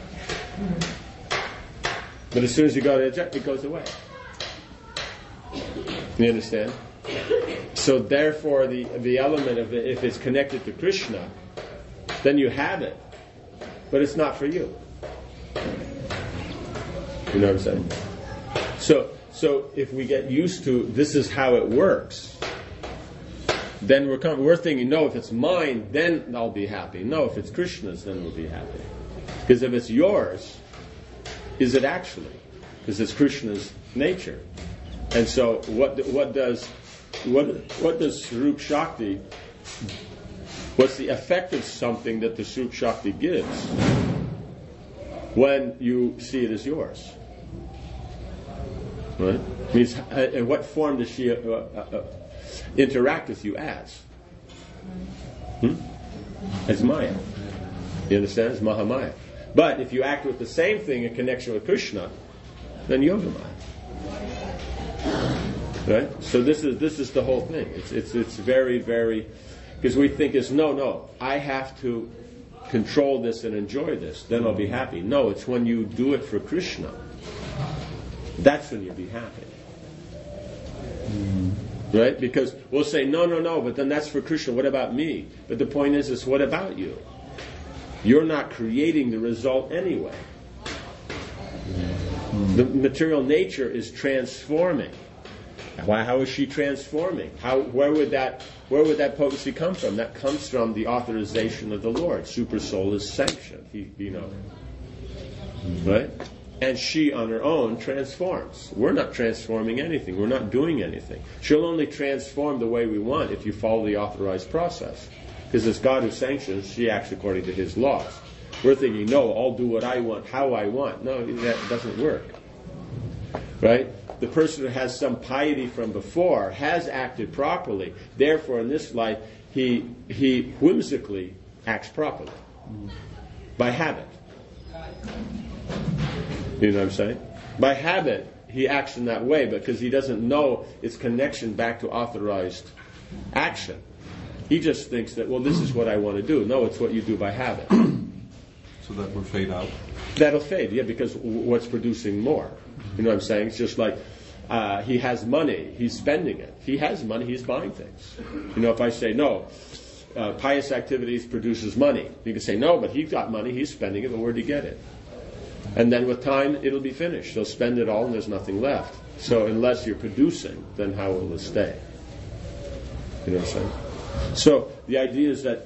But as soon as you go to eject, it goes away. You understand? So therefore, the the element of it, if it's connected to Krishna, then you have it. But it's not for you. You know what I'm saying? So, so if we get used to this is how it works, then we're com- we're thinking, no, if it's mine, then I'll be happy. No, if it's Krishna's, then we'll be happy. Because if it's yours, is it actually? Because it's Krishna's nature. And so, what what does what what does Swarup Shakti? What's the effect of something that the Swarup Shakti gives when you see it as yours? Right? Means, uh, in what form does she uh, uh, uh, interact with you as? Hmm? It's Maya. You understand? It's Mahamaya. But if you act with the same thing in connection with Krishna, then Yogamaya. Right? So this is this is the whole thing. It's it's it's very, very, because we think is no, no, I have to control this and enjoy this, then I'll be happy. No, it's when you do it for Krishna. That's when you'll be happy. Mm. Right? Because we'll say, no, no, no, but then that's for Krishna. What about me? But the point is, is what about you? You're not creating the result anyway. Mm. The material nature is transforming. Why? How is she transforming? How? Where would that? Where would that potency come from? That comes from the authorization of the Lord. Super soul is sanctioned. He, you know, right? And she, on her own, transforms. We're not transforming anything. We're not doing anything. She'll only transform the way we want if you follow the authorized process. Because it's God who sanctions. She acts according to His laws. We're thinking, no, I'll do what I want, how I want. No, that doesn't work. Right? The person who has some piety from before has acted properly. Therefore, in this life, he he whimsically acts properly. By habit. You know what I'm saying? By habit, he acts in that way because he doesn't know its connection back to authorized action. He just thinks that, well, this is what I want to do. No, it's what you do by habit. So that will fade out? That'll fade, yeah, because what's producing more? You know what I'm saying? It's just like uh, he has money, he's spending it. If he has money, he's buying things. You know, if I say, no, uh, pious activities produces money, you can say, no, but he's got money, he's spending it, but where'd he get it? And then with time, it'll be finished. They'll spend it all and there's nothing left. So unless you're producing, then how will it stay? You know what I'm saying? So the idea is that...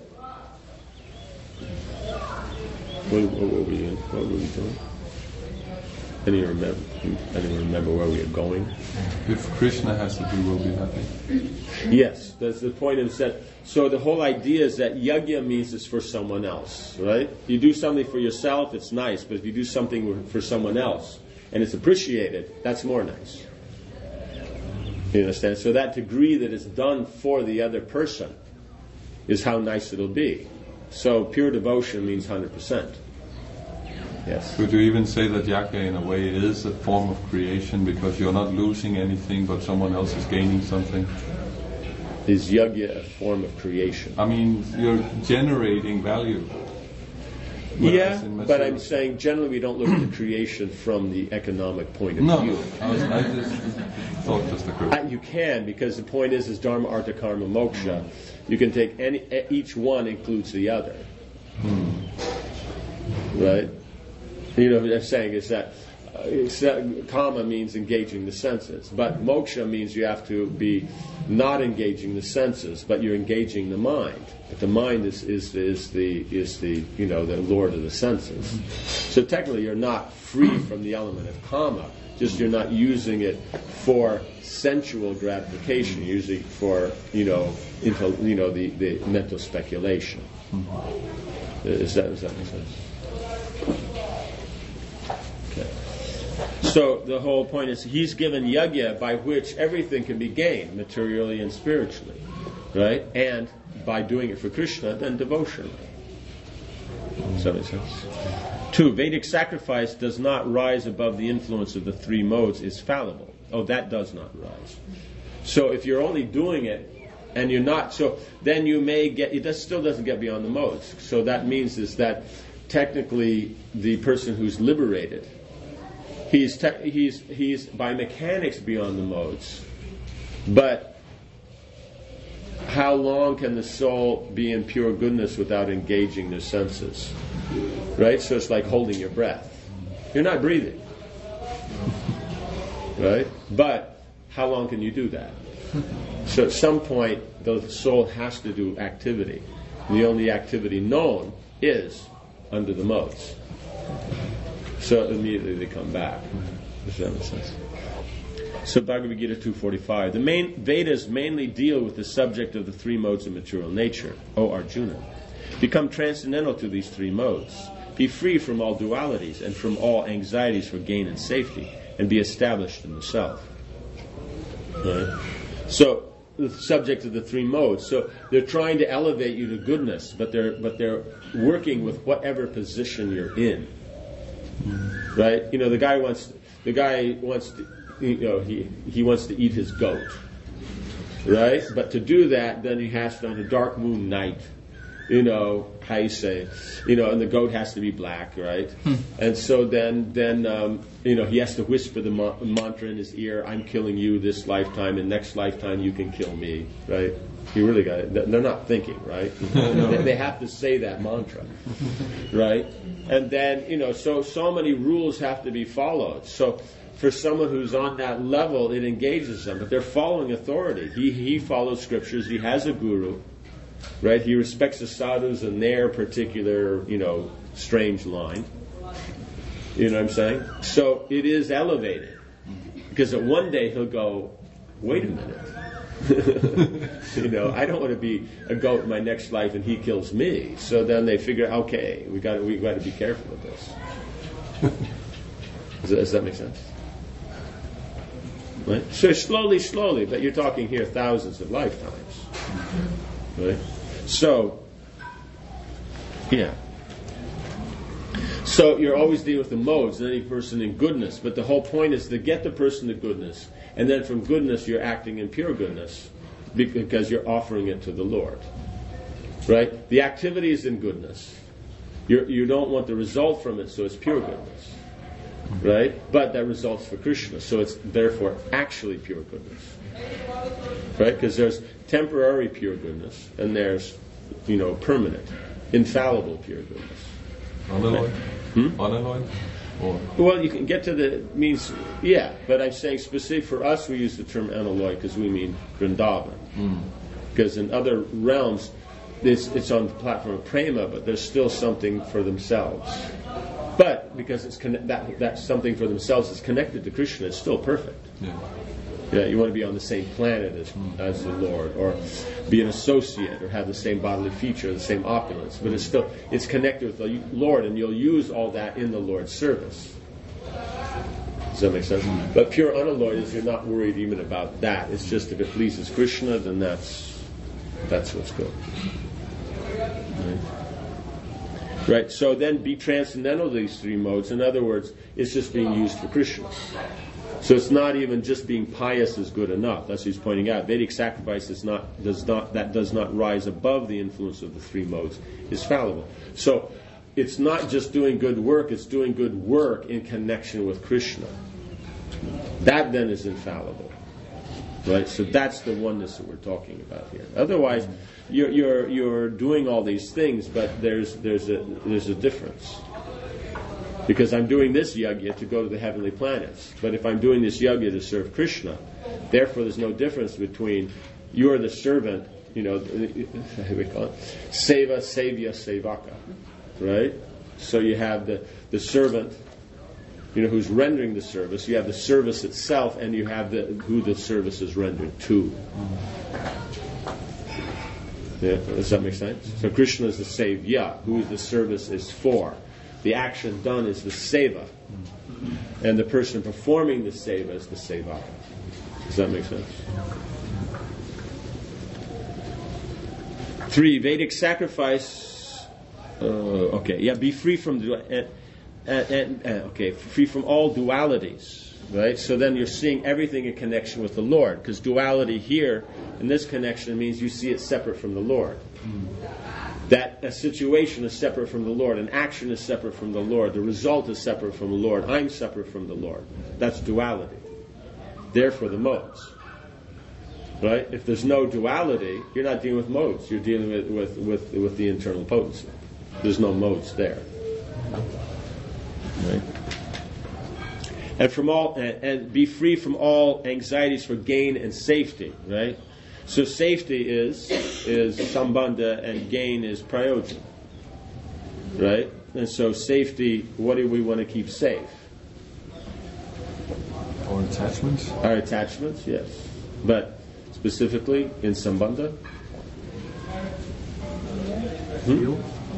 What, what were we doing? What were we doing? Anyone remember, anyone remember where we are going? If Krishna has to do, we'll be happy. Yes, that's the point is that, so the whole idea is that yajna means it's for someone else, right? You do something for yourself, it's nice, but if you do something for someone else, and it's appreciated, that's more nice. You understand? So that degree that it's done for the other person is how nice it'll be. So pure devotion means one hundred percent. Yes. Could you even say that yajna in a way is a form of creation because you're not losing anything but someone else is gaining something? Is yajna a form of creation? I mean, you're generating value. Yeah, but I'm saying generally we don't look at the creation from the economic point of no, view. No, I, was, I just thought just the uh, You can, because the point is, is dharma, artha, karma, moksha. You can take any, each one includes the other. Hmm. Right? You know what I'm saying is that, uh, it's that kama means engaging the senses, but moksha means you have to be not engaging the senses, but you're engaging the mind. But the mind is, is, is the is the you know the lord of the senses. So technically, you're not free from the element of kama. Just you're not using it for sensual gratification. You're using it for you know into, you know the, the mental speculation. Is that does that make sense? So the whole point is he's given yajna by which everything can be gained, materially and spiritually, right? And by doing it for Krishna, then devotionally. Does that make sense? Two, Vedic sacrifice does not rise above the influence of the three modes, is fallible. Oh, that does not rise. So if you're only doing it and you're not, so then you may get, it does, still doesn't get beyond the modes. So that means is that technically the person who's liberated, He's, te- he's, he's by mechanics beyond the modes. But how long can the soul be in pure goodness without engaging the senses? Right? So it's like holding your breath. You're not breathing. Right? But how long can you do that? So at some point, the soul has to do activity. The only activity known is under the modes. So immediately they come back. Does that make sense? So Bhagavad Gita two forty-five. The main Vedas mainly deal with the subject of the three modes of material nature. O Arjuna, become transcendental to these three modes. Be free from all dualities and from all anxieties for gain and safety, and be established in the self. Right? So the subject of the three modes. So they're trying to elevate you to goodness, but they're but they're working with whatever position you're in. Right? You know, the guy wants the guy wants to, you know, he he wants to eat his goat. Right? But to do that, then he has to, on a dark moon night, you know, how you say, you know, and the goat has to be black, right? Hmm. And so then, then um, you know, he has to whisper the ma- mantra in his ear, I'm killing you this lifetime, and next lifetime you can kill me, right? You really got it. They're not thinking, right? they, they have to say that mantra, right? And then, you know, so, so many rules have to be followed. So for someone who's on that level, it engages them, but they're following authority. He, he follows scriptures, he has a guru, right? He respects the sadhus in their particular, you know, strange line. You know what I'm saying? So it is elevated. Because at one day he'll go, wait a minute. you know, I don't want to be a goat in my next life and he kills me. So then they figure, okay, we got we got to be careful with this. does, that, does that make sense? Right? So slowly, slowly, but you're talking here thousands of lifetimes. Right? So, yeah. So you're always dealing with the modes, and any person in goodness. But the whole point is to get the person to goodness, and then from goodness you're acting in pure goodness because you're offering it to the Lord. Right? The activity is in goodness. You're, you don't want the result from it, so it's pure goodness. Right? But that results for Krishna, so it's therefore actually pure goodness. Right? Because there's temporary pure goodness, and there's, you know, permanent, infallible pure goodness. Unalloyed? Hmm? Unalloyed? Or? Well, you can get to the, means, yeah, but I'm saying specific for us, we use the term unalloyed because we mean Vrindavan. Because mm. in other realms, it's, it's on the platform of prema, but there's still something for themselves. But because it's conne- that that something for themselves is connected to Krishna, it's still perfect. Yeah. Yeah, you want to be on the same planet as, as the Lord, or be an associate, or have the same bodily feature, the same opulence. But it's still it's connected with the Lord, and you'll use all that in the Lord's service. Does that make sense? Mm-hmm. But pure unalloyed is you're not worried even about that. It's just if it pleases Krishna, then that's that's what's good. Right? Right, so then be transcendental to these three modes. In other words, it's just being used for Krishna. So it's not even just being pious is good enough. That's what he's pointing out. Vedic sacrifice is not does not that does not rise above the influence of the three modes. It's fallible. So it's not just doing good work, it's doing good work in connection with Krishna. That then is infallible. Right? So that's the oneness that we're talking about here. Otherwise, you're you're you're doing all these things, but there's there's a there's a difference. Because I'm doing this yajna to go to the heavenly planets. But if I'm doing this yajna to serve Krishna, therefore there's no difference between you're the servant, you know, we call it seva, sevya, sevaka, right? So you have the, the servant, you know, who's rendering the service. You have the service itself, and you have the who the service is rendered to. Yeah, does that make sense? So Krishna is the sevya, who the service is for. The action done is the seva. And the person performing the seva is the sevaka. Does that make sense? Three, Vedic sacrifice. Uh, okay, yeah, be free from du- and, and, and, uh, okay, free from all dualities, right? So then you're seeing everything in connection with the Lord, because duality here in this connection means you see it separate from the Lord. That a situation is separate from the Lord, an action is separate from the Lord, the result is separate from the Lord, I'm separate from the Lord. That's duality. Therefore the modes. Right? If there's no duality, you're not dealing with modes, you're dealing with, with, with, with the internal potency. There's no modes there. Right? And from all and, and be free from all anxieties for gain and safety, right? So safety is is sambandha and gain is prayojan. Right? And so safety, what do we want to keep safe? Our attachments? Our attachments, yes. But specifically in sambandha? Hmm?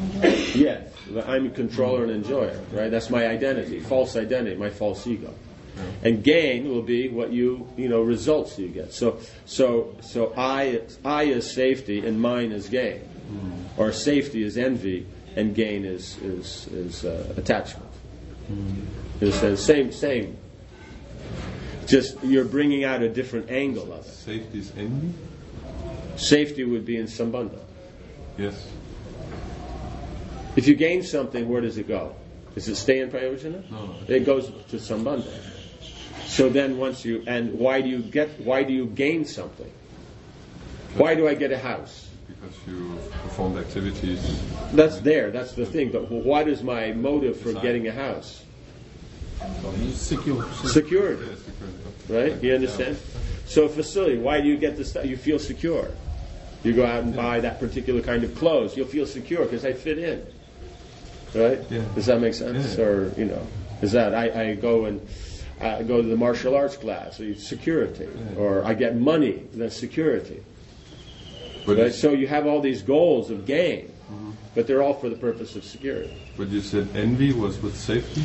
Yes. I'm a controller and enjoyer, right? That's my identity, false identity, my false ego. and gain will be what you you know results you get. So so so I I is safety and mine is gain, mm. or safety is envy and gain is is is uh, attachment. Mm. It's the same same. Just you're bringing out a different angle of it. Safety is envy. Safety would be in sambandha. Yes. If you gain something, where does it go? Does it stay in prayojana? No, no. It goes to sambandha. So then once you, and why do you get, why do you gain something? Why do I get a house? Because you performed activities. That's there, that's the thing. But what is my motive for getting a house? Secure. Security. Yes, security. Right? You understand? So a facility, why do you get this stuff? You feel secure. You go out and buy that particular kind of clothes. You'll feel secure because they fit in. Right? Yeah. Does that make sense? Yeah. Or, you know, is that I, I go and I go to the martial arts class, so security. Yeah. Or I get money, that's security. But Right? So you have all these goals of gain, mm-hmm. but they're all for the purpose of security. But you said envy was with safety?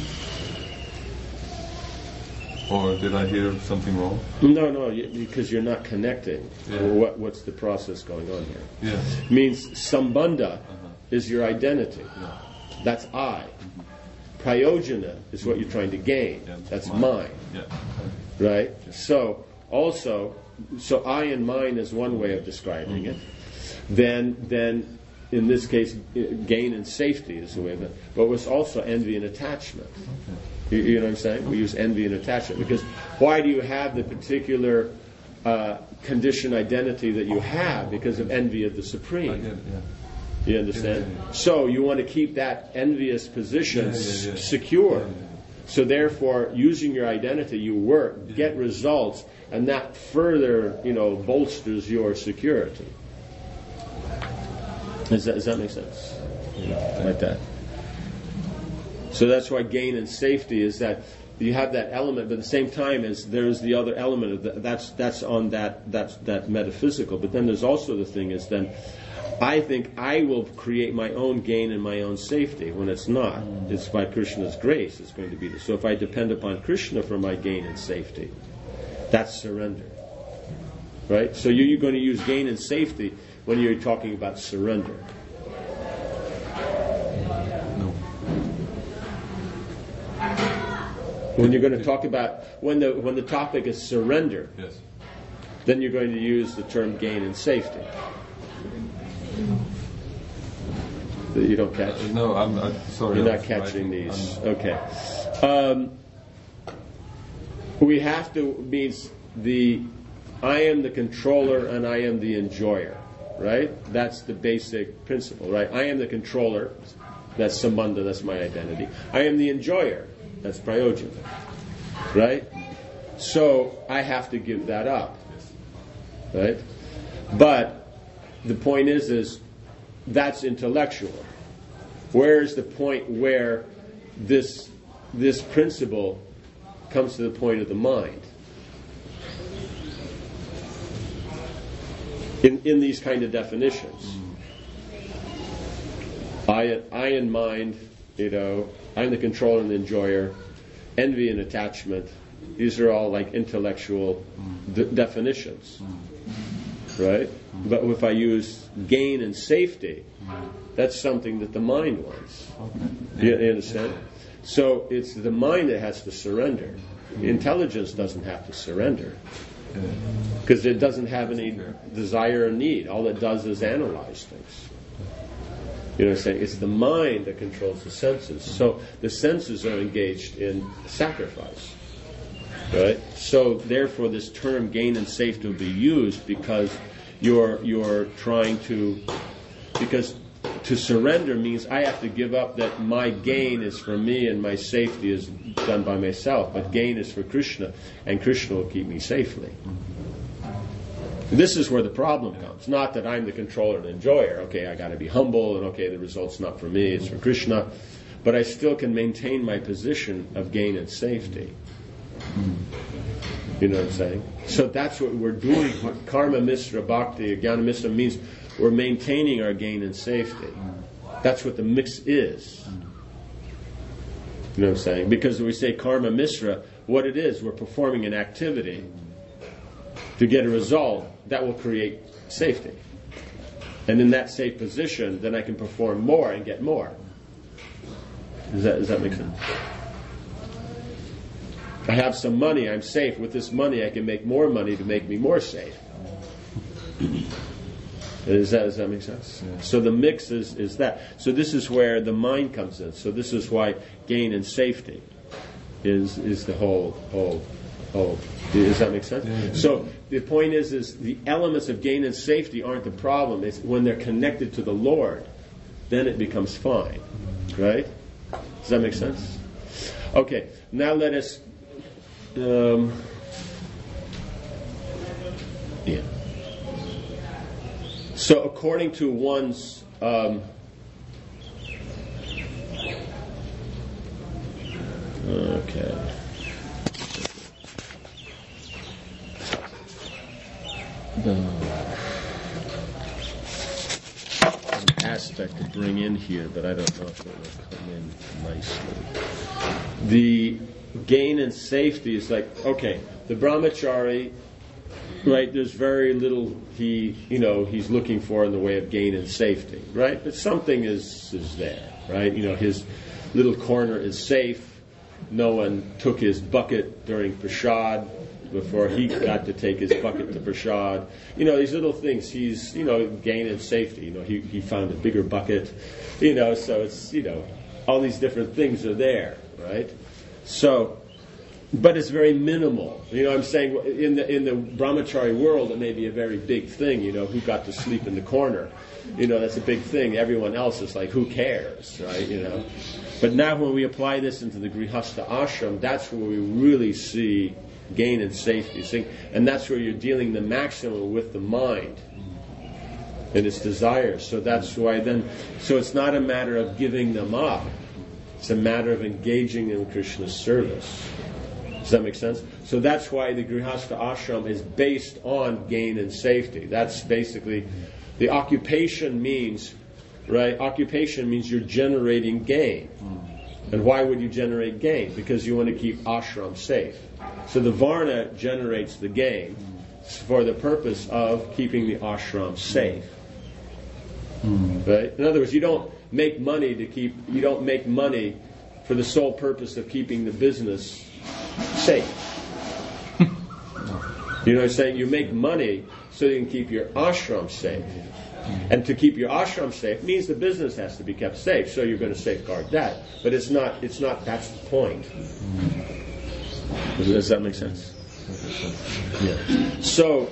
Or did I hear something wrong? No, no, you, because you're not connecting. Yeah. What, what's the process going on here? Yes. Means sambandha Uh-huh. is your identity. Yeah. That's I. Prayojana is what you're trying to gain. Yeah, that's mine. mine. Yeah. Right? So, also, so I and mine is one way of describing it. Then, then, in this case, gain and safety is the way of it. But it's also envy and attachment. You, you know what I'm saying? We use envy and attachment. Because why do you have the particular uh, conditioned identity that you have? Because of envy of the I Supreme. get it, yeah. You understand? Yeah, yeah, yeah. So you want to keep that envious position Yeah, yeah, yeah. s- secure. Yeah, yeah, yeah. So therefore, using your identity, you work, Yeah. get results, and that further, you know, bolsters your security. Does that, does that make sense? Yeah, like that. So that's why gain and safety is that you have that element, but at the same time is there's the other element of that. That's that's on that that's that metaphysical. But then there's also the thing is then I think I will create my own gain and my own safety when it's not. It's by Krishna's grace it's going to be this. So if I depend upon Krishna for my gain and safety, that's surrender. Right? So you, you're going to use gain and safety when you're talking about surrender. No. When you're going to talk about when the when the topic is surrender, Yes. then you're going to use the term gain and safety. That you don't catch. No, I'm, I'm sorry. You're I not was catching writing. these. I'm- Okay. Um, we have to means the I am the controller and I am the enjoyer. Right? That's the basic principle. Right? I am the controller. That's sambandha. That's my identity. I am the enjoyer. That's prayojana. Right? So I have to give that up. Right? But the point is, is that's intellectual. Where is the point where this this principle comes to the point of the mind? In in these kind of definitions, I I and mind, you know, I'm the controller and the enjoyer, envy and attachment. These are all like intellectual de- definitions. Right? But if I use gain and safety, that's something that the mind wants. Okay. You, you understand? So it's the mind that has to surrender. Intelligence doesn't have to surrender because it doesn't have any desire or need. All it does is analyze things. You know what I'm saying? It's the mind that controls the senses. So the senses are engaged in sacrifice. Right? So therefore this term gain and safety will be used because you're you're trying to because to surrender means I have to give up that my gain is for me and my safety is done by myself, but gain is for Krishna and Krishna will keep me safely. This is where the problem comes. Not that I'm the controller and enjoyer. Okay, I got to be humble and okay, the result's not for me, it's for Krishna, but I still can maintain my position of gain and safety. You know what I'm saying? So that's what we're doing. Karma Misra Bhakti, Jnana Misra means we're maintaining our gain and safety. That's what the mix is. You know what I'm saying? Because when we say Karma Misra, what it is. We're performing an activity to get a result that will create safety. And in that safe position, then I can perform more and get more. Does that, does that make sense? I have some money, I'm safe. With this money, I can make more money to make me more safe. Does that, does that make sense? Yeah. So the mix is, is that. So this is where the mind comes in. So this is why gain and safety is is the whole whole whole. Does that make sense? Yeah. So the point is is the elements of gain and safety aren't the problem. It's when they're connected to the Lord, then it becomes fine. Right? Does that make sense? Okay. Now let us. Um, yeah. So according to one's um, okay. The an aspect to bring in here, but I don't know if it will come in nicely. The gain and safety is like, okay, the brahmachari, right, there's very little he, you know, he's looking for in the way of gain and safety, right? But something is is there, right? You know, his little corner is safe. No one took his bucket during prashad before he got to take his bucket to prashad. You know, these little things, he's, you know, gain and safety. You know, he, he found a bigger bucket, you know, so it's, you know, all these different things are there, right? So, but it's very minimal. You know what I'm saying? In the in the brahmachari world, it may be a very big thing, you know, who got to sleep in the corner. You know, that's a big thing. Everyone else is like, who cares, right? You know. But now when we apply this into the grihastha ashram, that's where we really see gain and safety. See? And that's where you're dealing the maximum with the mind and its desires. So that's why then, so it's not a matter of giving them up. It's a matter of engaging in Krishna's service. Does that make sense? So that's why the grihastha ashram is based on gain and safety. That's basically, the occupation means, right? Occupation means you're generating gain. And why would you generate gain? Because you want to keep ashram safe. So the varna generates the gain for the purpose of keeping the ashram safe. Right? In other words, you don't make money to keep, you don't make money for the sole purpose of keeping the business safe. You know what I'm saying? You make money so you can keep your ashram safe. And to keep your ashram safe means the business has to be kept safe, so you're going to safeguard that. But it's not, it's not, that's the point. Does, does that make sense? Yeah. So,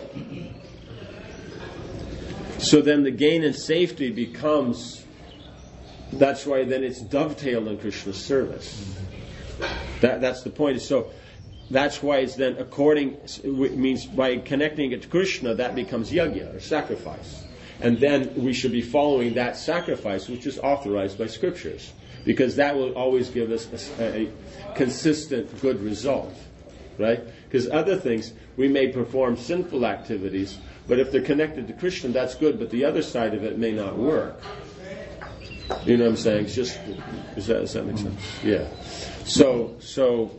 so then the gain and safety becomes, that's why then it's dovetailed in Krishna's service. That, that's the point. So that's why it's then according, it means by connecting it to Krishna, that becomes yajna, or sacrifice. And then we should be following that sacrifice, which is authorized by scriptures, because that will always give us a, a consistent good result, right? Because other things, we may perform sinful activities, but if they're connected to Krishna, that's good, but the other side of it may not work. You know what I'm saying? It's just, does that, does that make sense? Yeah. So, so,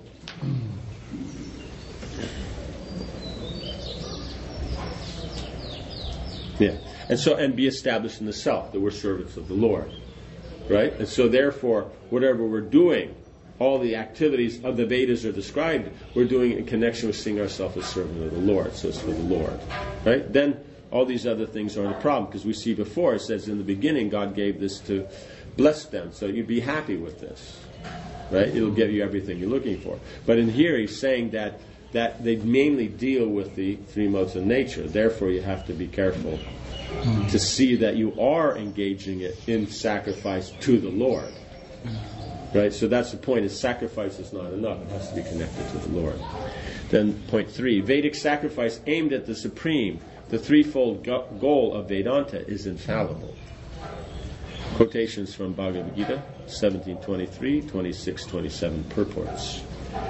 yeah. And so, and be established in the self, that we're servants of the Lord. Right? And so therefore, whatever we're doing, all the activities of the Vedas are described, we're doing it in connection with seeing ourselves as servants of the Lord. So it's for the Lord. Right? Then all these other things aren't a problem, because we see before, it says in the beginning, God gave this to bless them. So you'd be happy with this. Right? It'll give you everything you're looking for. But in here, he's saying that, that they mainly deal with the three modes of nature. Therefore, you have to be careful to see that you are engaging it in sacrifice to the Lord. Right? So that's the point, is sacrifice is not enough. It has to be connected to the Lord. Then point three, Vedic sacrifice aimed at the supreme, the threefold go- goal of Vedanta is infallible. Quotations from Bhagavad Gita, seventeen twenty-three, twenty-six twenty-seven purports.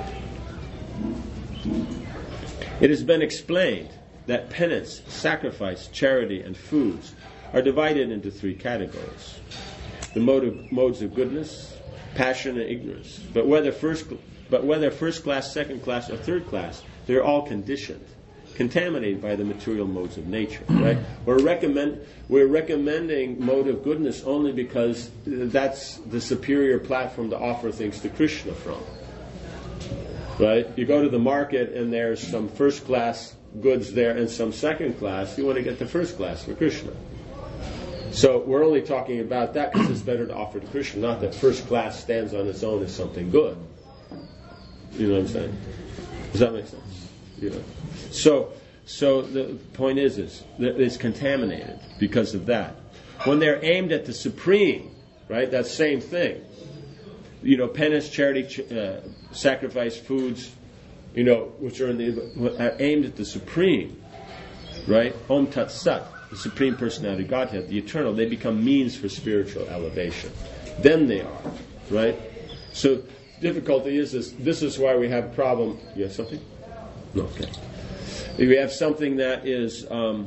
It has been explained that penance, sacrifice, charity, and foods are divided into three categories. The mode of, modes of goodness, passion, and ignorance. But whether first But whether first class, second class, or third class, they're all conditioned, contaminated by the material modes of nature. Right? We're recommend we're recommending mode of goodness only because that's the superior platform to offer things to Krishna from. Right? You go to the market and there's some first class goods there and some second class. You want to get the first class for Krishna. So we're only talking about that because it's better to offer to Krishna, not that first class stands on its own as something good. You know what I'm saying? Does that make sense? You know. So, so the point is, is that it's contaminated because of that. When they're aimed at the supreme, right? That same thing. You know, penance, charity, ch- uh, sacrifice, foods, you know, which are in the are aimed at the supreme, right? Om Tat Sat, the Supreme Personality Godhead, the eternal. They become means for spiritual elevation. Then they are, right? So difficulty is this. This is why we have a problem. You have something? No. Okay. We have something that is. Um,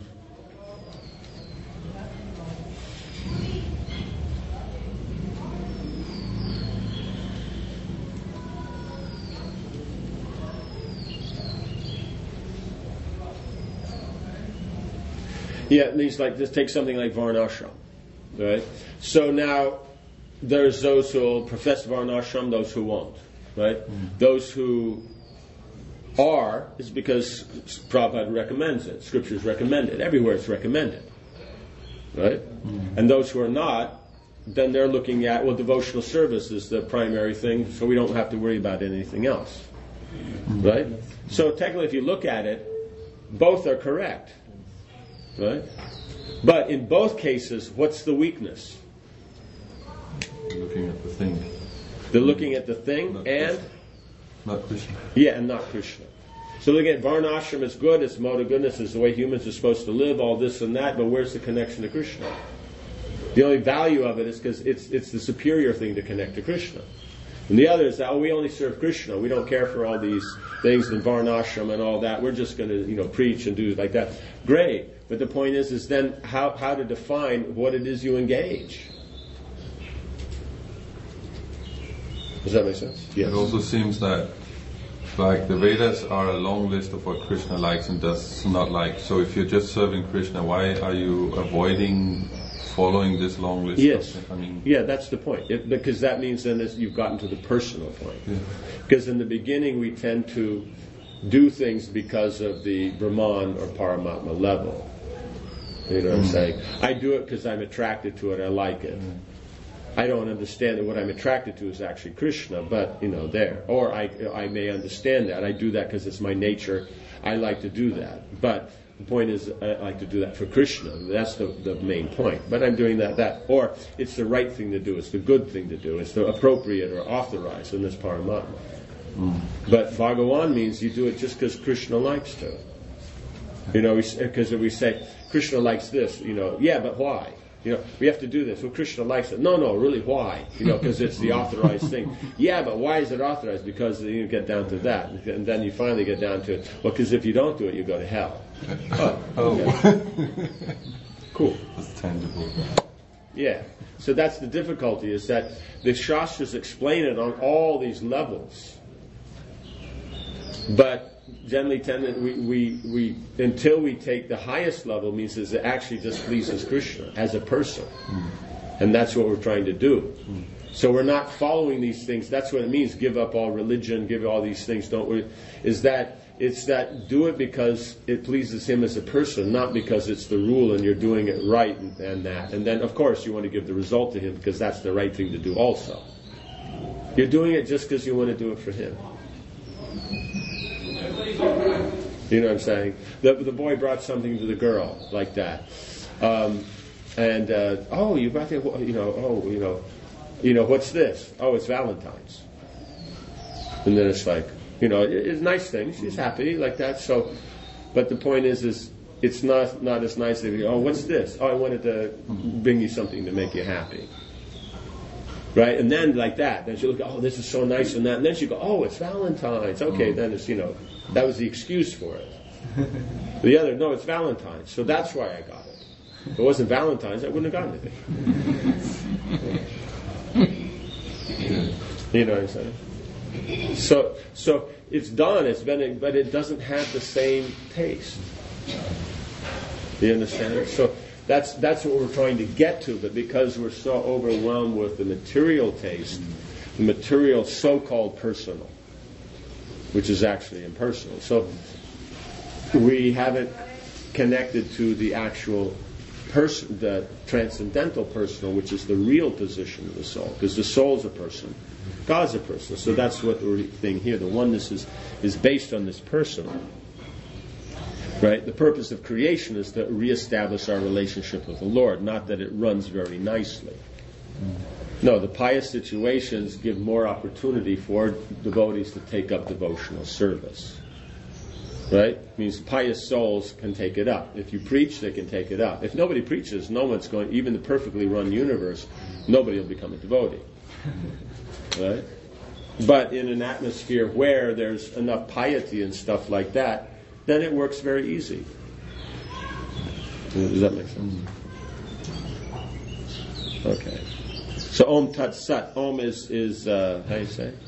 Yeah, it means like, just take something like Varnashram, right? So now, there's those who will profess Varnashram, those who won't, right? Mm. Those who are, is because Prabhupada recommends it, Scriptures recommend it, everywhere it's recommended, right? Mm. And those who are not, then they're looking at, well, devotional service is the primary thing, so we don't have to worry about anything else, mm. right? So technically, if you look at it, both are correct. Right? But in both cases, what's the weakness? Looking at the thing. They're looking at the thing not and... Krishna. Not Krishna. Yeah, and not Krishna. So looking at Varnashram is good, it's mode of goodness, it's the way humans are supposed to live, all this and that, but where's the connection to Krishna? The only value of it is because it's it's the superior thing to connect to Krishna. And the other is that, oh, we only serve Krishna. We don't care for all these things in Varnashram and all that. We're just going to, you know, preach and do like that. Great. But the point is, is then how, how to define what it is you engage. Does that make sense? Yes. It also seems that, like, the Vedas are a long list of what Krishna likes and does not like. So if you're just serving Krishna, why are you avoiding following this long list? Yes. Of, I mean, yeah, that's the point. It, because that means then this, you've gotten to the personal point. Yeah. Because in the beginning we tend to do things because of the Brahman or Paramatma level. You know what mm. I'm saying? I do it because I'm attracted to it, I like it. Mm. I don't understand that what I'm attracted to is actually Krishna, but, you know, there. Or I, I may understand that. I do that because it's my nature. I like to do that. But the point is, I like to do that for Krishna. That's the, the main point. But I'm doing that, that. Or it's the right thing to do. It's the good thing to do. It's the appropriate or authorized in this Paramatma. Mm. But Bhagavan means you do it just because Krishna likes to. You know, because we, we say, Krishna likes this, you know, yeah, but why? You know, we have to do this. Well, Krishna likes it. No, no, really, why? You know, because it's the authorized thing. Yeah, but why is it authorized? Because you get down to that. And then you finally get down to, well, because if you don't do it, you go to hell. Oh, okay. Cool. That's tangible. Yeah. So that's the difficulty, is that the Shastras explain it on all these levels. But generally tend we, we, we until we take the highest level means is it actually just pleases Krishna as a person. Mm. And that's what we're trying to do. Mm. So we're not following these things. That's what it means, give up all religion, give all these things, don't we? Is that it's that do it because it pleases him as a person, not because it's the rule and you're doing it right and, and that. And then of course you want to give the result to him because that's the right thing to do also. You're doing it just because you want to do it for him. You know what I'm saying? The, the boy brought something to the girl like that, um, and uh, oh, you brought the, you know, oh, you know, you know, what's this? Oh, it's Valentine's. And then it's like, you know, it, it's a nice thing. She's happy like that. So, but the point is, is it's not not as nice as, oh, what's this? Oh, I wanted to bring you something to make you happy. Right? And then like that, then she look, oh, this is so nice and that. And then she go, oh, it's Valentine's. Okay, mm. then it's, you know, that was the excuse for it. The other, no, it's Valentine's. So that's why I got it. If it wasn't Valentine's, I wouldn't have gotten anything. You know what I'm saying? So, so it's done. It's been, but it doesn't have the same taste. You understand? So that's that's what we're trying to get to. But because we're so overwhelmed with the material taste, the material so-called personal, which is actually impersonal. So we haven't connected to the actual person, the transcendental personal, which is the real position of the soul. Because the soul's a person, God's a person. So that's what we're thing here. The oneness is, is based on this personal. Right? The purpose of creation is to reestablish our relationship with the Lord, not that it runs very nicely. No, the pious situations give more opportunity for devotees to take up devotional service. Right? It means pious souls can take it up. If you preach, they can take it up. If nobody preaches, no one's going, even the perfectly run universe, nobody will become a devotee. Right? But in an atmosphere where there's enough piety and stuff like that, then it works very easy. Does that make sense? Okay. So Om Tat Sat. Om is, is uh, how do you say?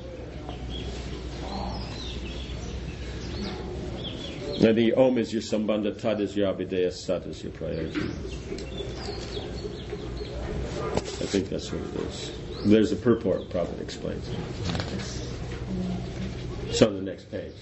Now the Om is your Sambandha, Tat is your Abhideya, Sat is your Prayojan. I think that's what it is. There's a purport, Prabhupada explains it. It's on the next page.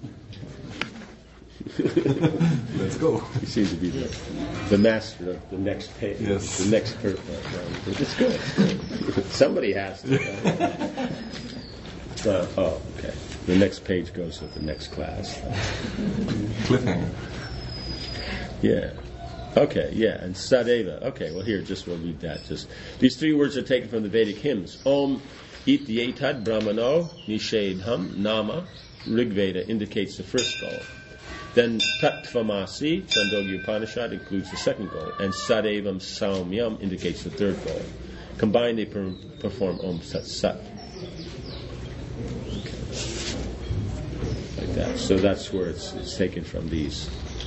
Let's go. You seem to be the, the master of the next page. Yes. The next purport. It's good. Somebody has to. Right? Uh, oh, okay. The next page goes with the next class. Cliffhanger. Yeah. Okay, yeah, and Sadeva. Okay, well here, just we'll read that. Just these three words are taken from the Vedic hymns. Om Ityetad Brahmano Nishedham Nama. Rigveda indicates the first goal. Then Tattvamasi, Chandogya Upanishad, includes the second goal. And Sadevam Saumyam indicates the third goal. Combined, they per- perform Om Sat Sat. Okay. Like that. So that's where it's, it's taken from these.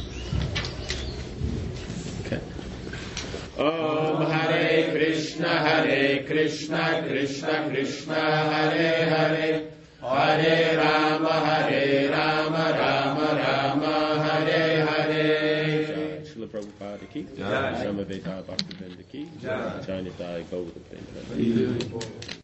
Okay. Om Hare Krishna, Hare Krishna, Krishna Krishna, Hare Hare, Hare Rama, Hare Rama, Rama Rama, Hare Hare. Srila Prabhupada ki, Samaveta Bhaktivinoda ki, Jai Nitai Gaura Prema.